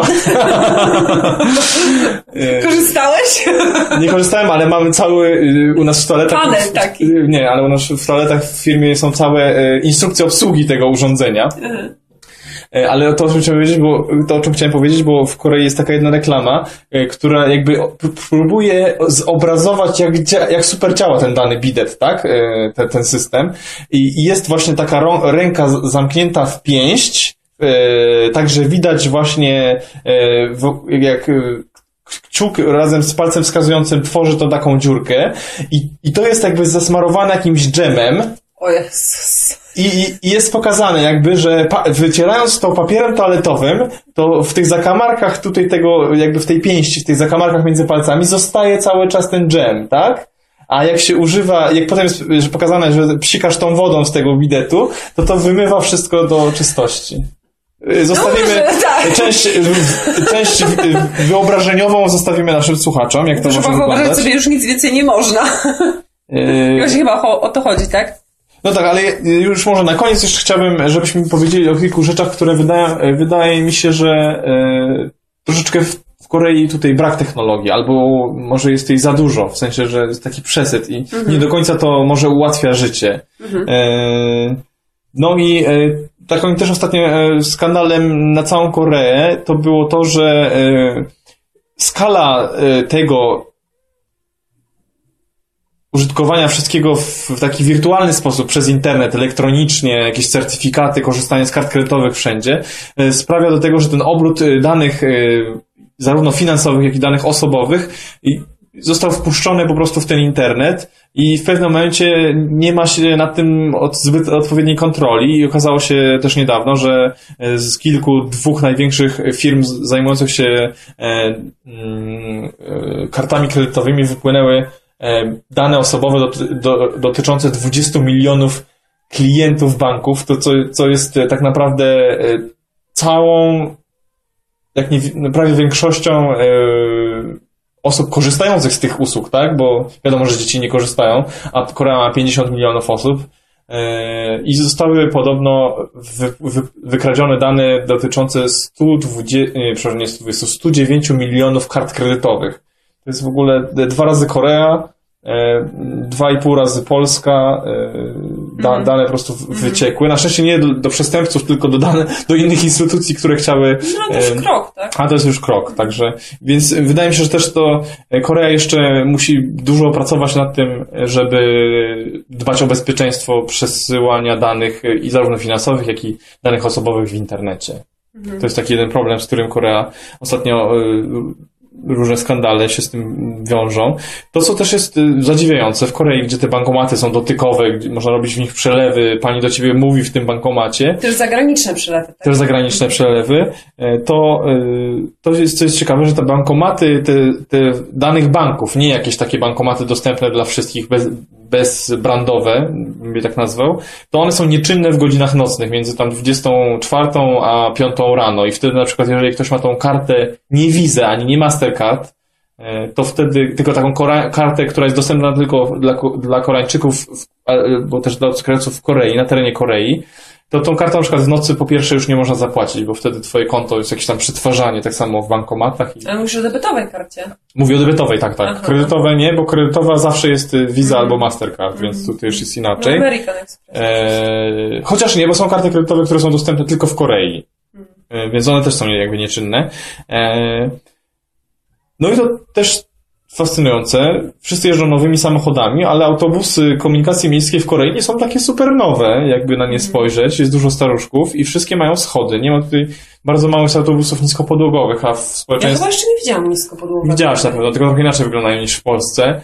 Speaker 3: e,
Speaker 4: Korzystałeś?
Speaker 3: Nie korzystałem, ale mamy cały u nas w toaletach...
Speaker 4: Panel taki.
Speaker 3: Nie, ale u nas w toaletach w firmie są całe e, instrukcje obsługi tego urządzenia. Ale to, o czym chciałem powiedzieć, bo, to, o czym chciałem powiedzieć, bo w Korei jest taka jedna reklama, która jakby próbuje zobrazować, jak, dzia- jak super działa ten dany bidet, tak? Ten, ten system. I, i jest właśnie taka rą- ręka zamknięta w pięść, także widać właśnie, jak kciuk razem z palcem wskazującym tworzy to taką dziurkę. I, i to jest jakby zasmarowane jakimś dżemem.
Speaker 4: O Jezus.
Speaker 3: I, I jest pokazane jakby, że pa, wycierając to papierem toaletowym, to w tych zakamarkach tutaj tego, jakby w tej pięści, w tych zakamarkach między palcami zostaje cały czas ten dżem, tak? A jak się używa, jak potem jest że pokazane, że psikasz tą wodą z tego bidetu, to to wymywa wszystko do czystości. Zostawimy
Speaker 4: Dobrze, tak.
Speaker 3: część, część wyobrażeniową zostawimy naszym słuchaczom, jak to
Speaker 4: Proszę
Speaker 3: może
Speaker 4: wyobrazić
Speaker 3: wyglądać.
Speaker 4: sobie, już nic więcej nie można.
Speaker 3: Yy...
Speaker 4: Właśnie chyba o, o to chodzi, tak?
Speaker 3: No tak, ale już może na koniec jeszcze chciałbym, żebyśmy powiedzieli o kilku rzeczach, które wydaje, wydaje mi się, że e, troszeczkę w, w Korei tutaj brak technologii, albo może jest jej za dużo, w sensie, że jest taki przesyt i mhm. nie do końca to może ułatwia życie. Mhm. E, no i e, takim też ostatnim e, skandalem na całą Koreę to było to, że e, skala e, tego użytkowania wszystkiego w taki wirtualny sposób przez internet, elektronicznie, jakieś certyfikaty, korzystanie z kart kredytowych wszędzie, sprawia do tego, że ten obrót danych zarówno finansowych, jak i danych osobowych został wpuszczony po prostu w ten internet i w pewnym momencie nie ma się nad tym zbyt odpowiedniej kontroli i okazało się też niedawno, że z kilku, dwóch największych firm zajmujących się kartami kredytowymi wypłynęły dane osobowe doty, do, dotyczące dwudziestu milionów klientów banków, to co, co jest tak naprawdę całą, jak nie, prawie większością osób korzystających z tych usług, tak? Bo wiadomo, że dzieci nie korzystają, a Korea ma pięćdziesiąt milionów osób i zostały podobno wy, wy, wykradzione dane dotyczące sto dwadzieścia, nie, przepraszam, nie sto dwadzieścia, sto dziewięć milionów kart kredytowych. To jest w ogóle dwa razy Korea, e, dwa i pół razy Polska, e, da, mm. dane po prostu wyciekły. Na szczęście nie do, do przestępców, tylko do, dane, do innych instytucji, które chciały...
Speaker 4: No to już e, krok, tak?
Speaker 3: A to jest już krok, także... Więc wydaje mi się, że też to Korea jeszcze musi dużo pracować nad tym, żeby dbać o bezpieczeństwo przesyłania danych i zarówno finansowych, jak i danych osobowych w internecie. Mm. To jest taki jeden problem, z którym Korea ostatnio... różne skandale się z tym wiążą. To, co też jest zadziwiające, w Korei, gdzie te bankomaty są dotykowe, gdzie można robić w nich przelewy, pani do ciebie mówi w tym bankomacie.
Speaker 4: Też zagraniczne przelewy. Tak?
Speaker 3: Też zagraniczne przelewy. To, to jest, co jest ciekawe, że te bankomaty, te, te danych banków, nie jakieś takie bankomaty dostępne dla wszystkich, bez, bezbrandowe, bym je tak nazwał, to one są nieczynne w godzinach nocnych, między tam dwudziestą czwartą a piątą rano i wtedy na przykład, jeżeli ktoś ma tą kartę nie Visa, ani nie Mastercard, to wtedy tylko taką kora- kartę, która jest dostępna tylko dla, dla Koreańczyków, bo też dla obcokrajowców w Korei, na terenie Korei, to tą kartą na przykład w nocy po pierwsze już nie można zapłacić, bo wtedy twoje konto jest jakieś tam przetwarzanie, tak samo w bankomatach. I...
Speaker 4: Ale mówisz o debetowej karcie?
Speaker 3: Mówię o debetowej, tak, tak.
Speaker 4: Aha.
Speaker 3: Kredytowe nie, bo kredytowa zawsze jest Visa albo Mastercard, mm. więc tutaj już jest inaczej.
Speaker 4: No, American Express.
Speaker 3: E, chociaż nie, bo są karty kredytowe, które są dostępne tylko w Korei. Mm. E, więc one też są jakby nieczynne. E, no i to też fascynujące. Wszyscy jeżdżą nowymi samochodami, ale autobusy komunikacji miejskiej w Korei nie są takie super nowe, jakby na nie spojrzeć. Jest dużo staruszków i wszystkie mają schody. Nie ma tutaj bardzo małych autobusów niskopodłogowych, a w społeczeństwie...
Speaker 4: Ja chyba jeszcze nie widziałam niskopodłogowych.
Speaker 3: Widziałaś na pewno, tylko trochę inaczej wyglądają niż w Polsce.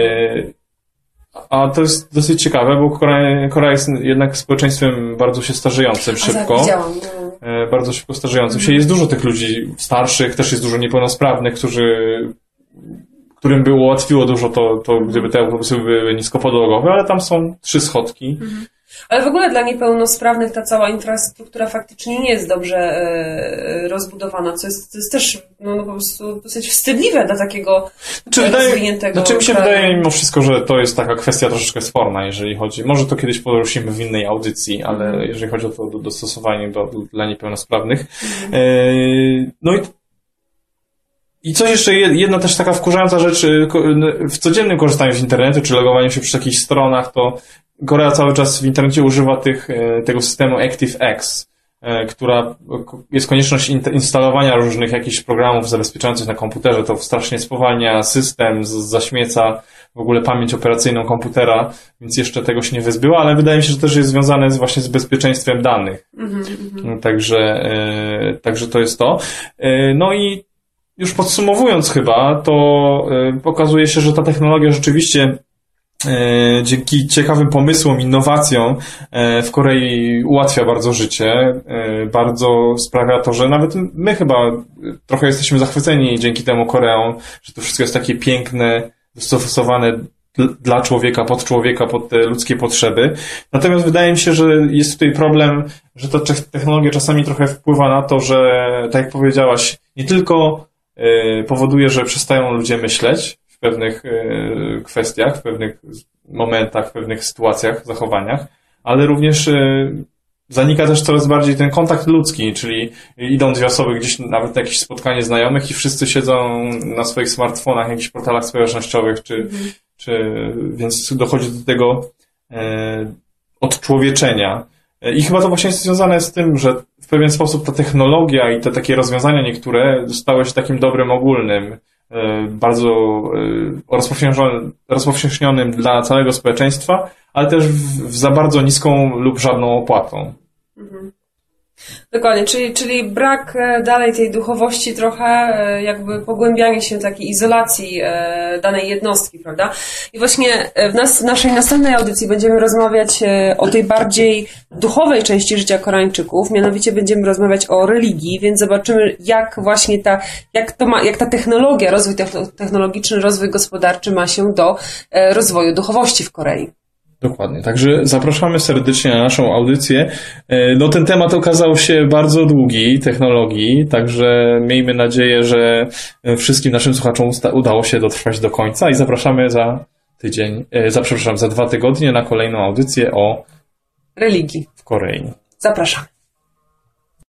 Speaker 3: A to jest dosyć ciekawe, bo Korea, Korea jest jednak społeczeństwem bardzo się starzejącym szybko.
Speaker 4: A, widziałam. No.
Speaker 3: Bardzo szybko starzejącym się. Jest dużo tych ludzi starszych, też jest dużo niepełnosprawnych, którzy... którym by ułatwiło dużo to, to gdyby te autobusy były niskopodłogowe, ale tam są trzy schodki. Mhm.
Speaker 4: Ale w ogóle dla niepełnosprawnych ta cała infrastruktura faktycznie nie jest dobrze e, rozbudowana, co jest, to jest też no, no, po prostu dosyć wstydliwe dla takiego
Speaker 3: znaczy,
Speaker 4: rozwiniętego
Speaker 3: Znaczy mi się
Speaker 4: kraju.
Speaker 3: wydaje mimo wszystko, że to jest taka kwestia troszeczkę sporna, jeżeli chodzi, może to kiedyś poruszymy w innej audycji, ale mhm. jeżeli chodzi o to do, dostosowanie do, do, dla niepełnosprawnych. Mhm. E, no i I coś jeszcze, jedna też taka wkurzająca rzecz, w codziennym korzystaniu z internetu, czy logowaniu się przy jakichś stronach, to Korea cały czas w internecie używa tych, tego systemu ActiveX, która jest konieczność instalowania różnych jakichś programów zabezpieczających na komputerze. To strasznie spowalnia system, zaśmieca w ogóle pamięć operacyjną komputera, więc jeszcze tego się nie wyzbyło, ale wydaje mi się, że też jest związane z, właśnie z bezpieczeństwem danych. Mm-hmm. Także, także to jest to. No i już podsumowując chyba, to y, pokazuje się, że ta technologia rzeczywiście y, dzięki ciekawym pomysłom, innowacjom y, w Korei ułatwia bardzo życie, y, bardzo sprawia to, że nawet my chyba trochę jesteśmy zachwyceni dzięki temu Koreą, że to wszystko jest takie piękne, dostosowane dla człowieka, pod człowieka, pod te ludzkie potrzeby. Natomiast wydaje mi się, że jest tutaj problem, że ta technologia czasami trochę wpływa na to, że tak jak powiedziałaś, nie tylko powoduje, że przestają ludzie myśleć w pewnych kwestiach, w pewnych momentach, w pewnych sytuacjach, zachowaniach, ale również zanika też coraz bardziej ten kontakt ludzki, czyli idą dwie osoby gdzieś nawet na jakieś spotkanie znajomych i wszyscy siedzą na swoich smartfonach, jakichś portalach społecznościowych, czy, mm. czy więc dochodzi do tego e, odczłowieczenia. I chyba to właśnie jest związane z tym, że w pewien sposób ta technologia i te takie rozwiązania niektóre stały się takim dobrem ogólnym, bardzo rozpowszechnionym, rozpowszechnionym dla całego społeczeństwa, ale też w, w za bardzo niską lub żadną opłatą.
Speaker 4: Mhm. Dokładnie, czyli, czyli brak dalej tej duchowości trochę, jakby pogłębianie się takiej izolacji danej jednostki, prawda? I właśnie w, nas, w naszej następnej audycji będziemy rozmawiać o tej bardziej duchowej części życia Koreańczyków, mianowicie będziemy rozmawiać o religii, więc zobaczymy, jak właśnie ta, jak to ma, jak ta technologia, rozwój technologiczny, rozwój gospodarczy ma się do rozwoju duchowości w Korei.
Speaker 3: Dokładnie, także zapraszamy serdecznie na naszą audycję. No ten temat okazał się bardzo długi, technologii, także miejmy nadzieję, że wszystkim naszym słuchaczom udało się dotrwać do końca i zapraszamy za tydzień, za, przepraszam, za dwa tygodnie na kolejną audycję o
Speaker 4: religii
Speaker 3: w Korei.
Speaker 4: Zapraszam.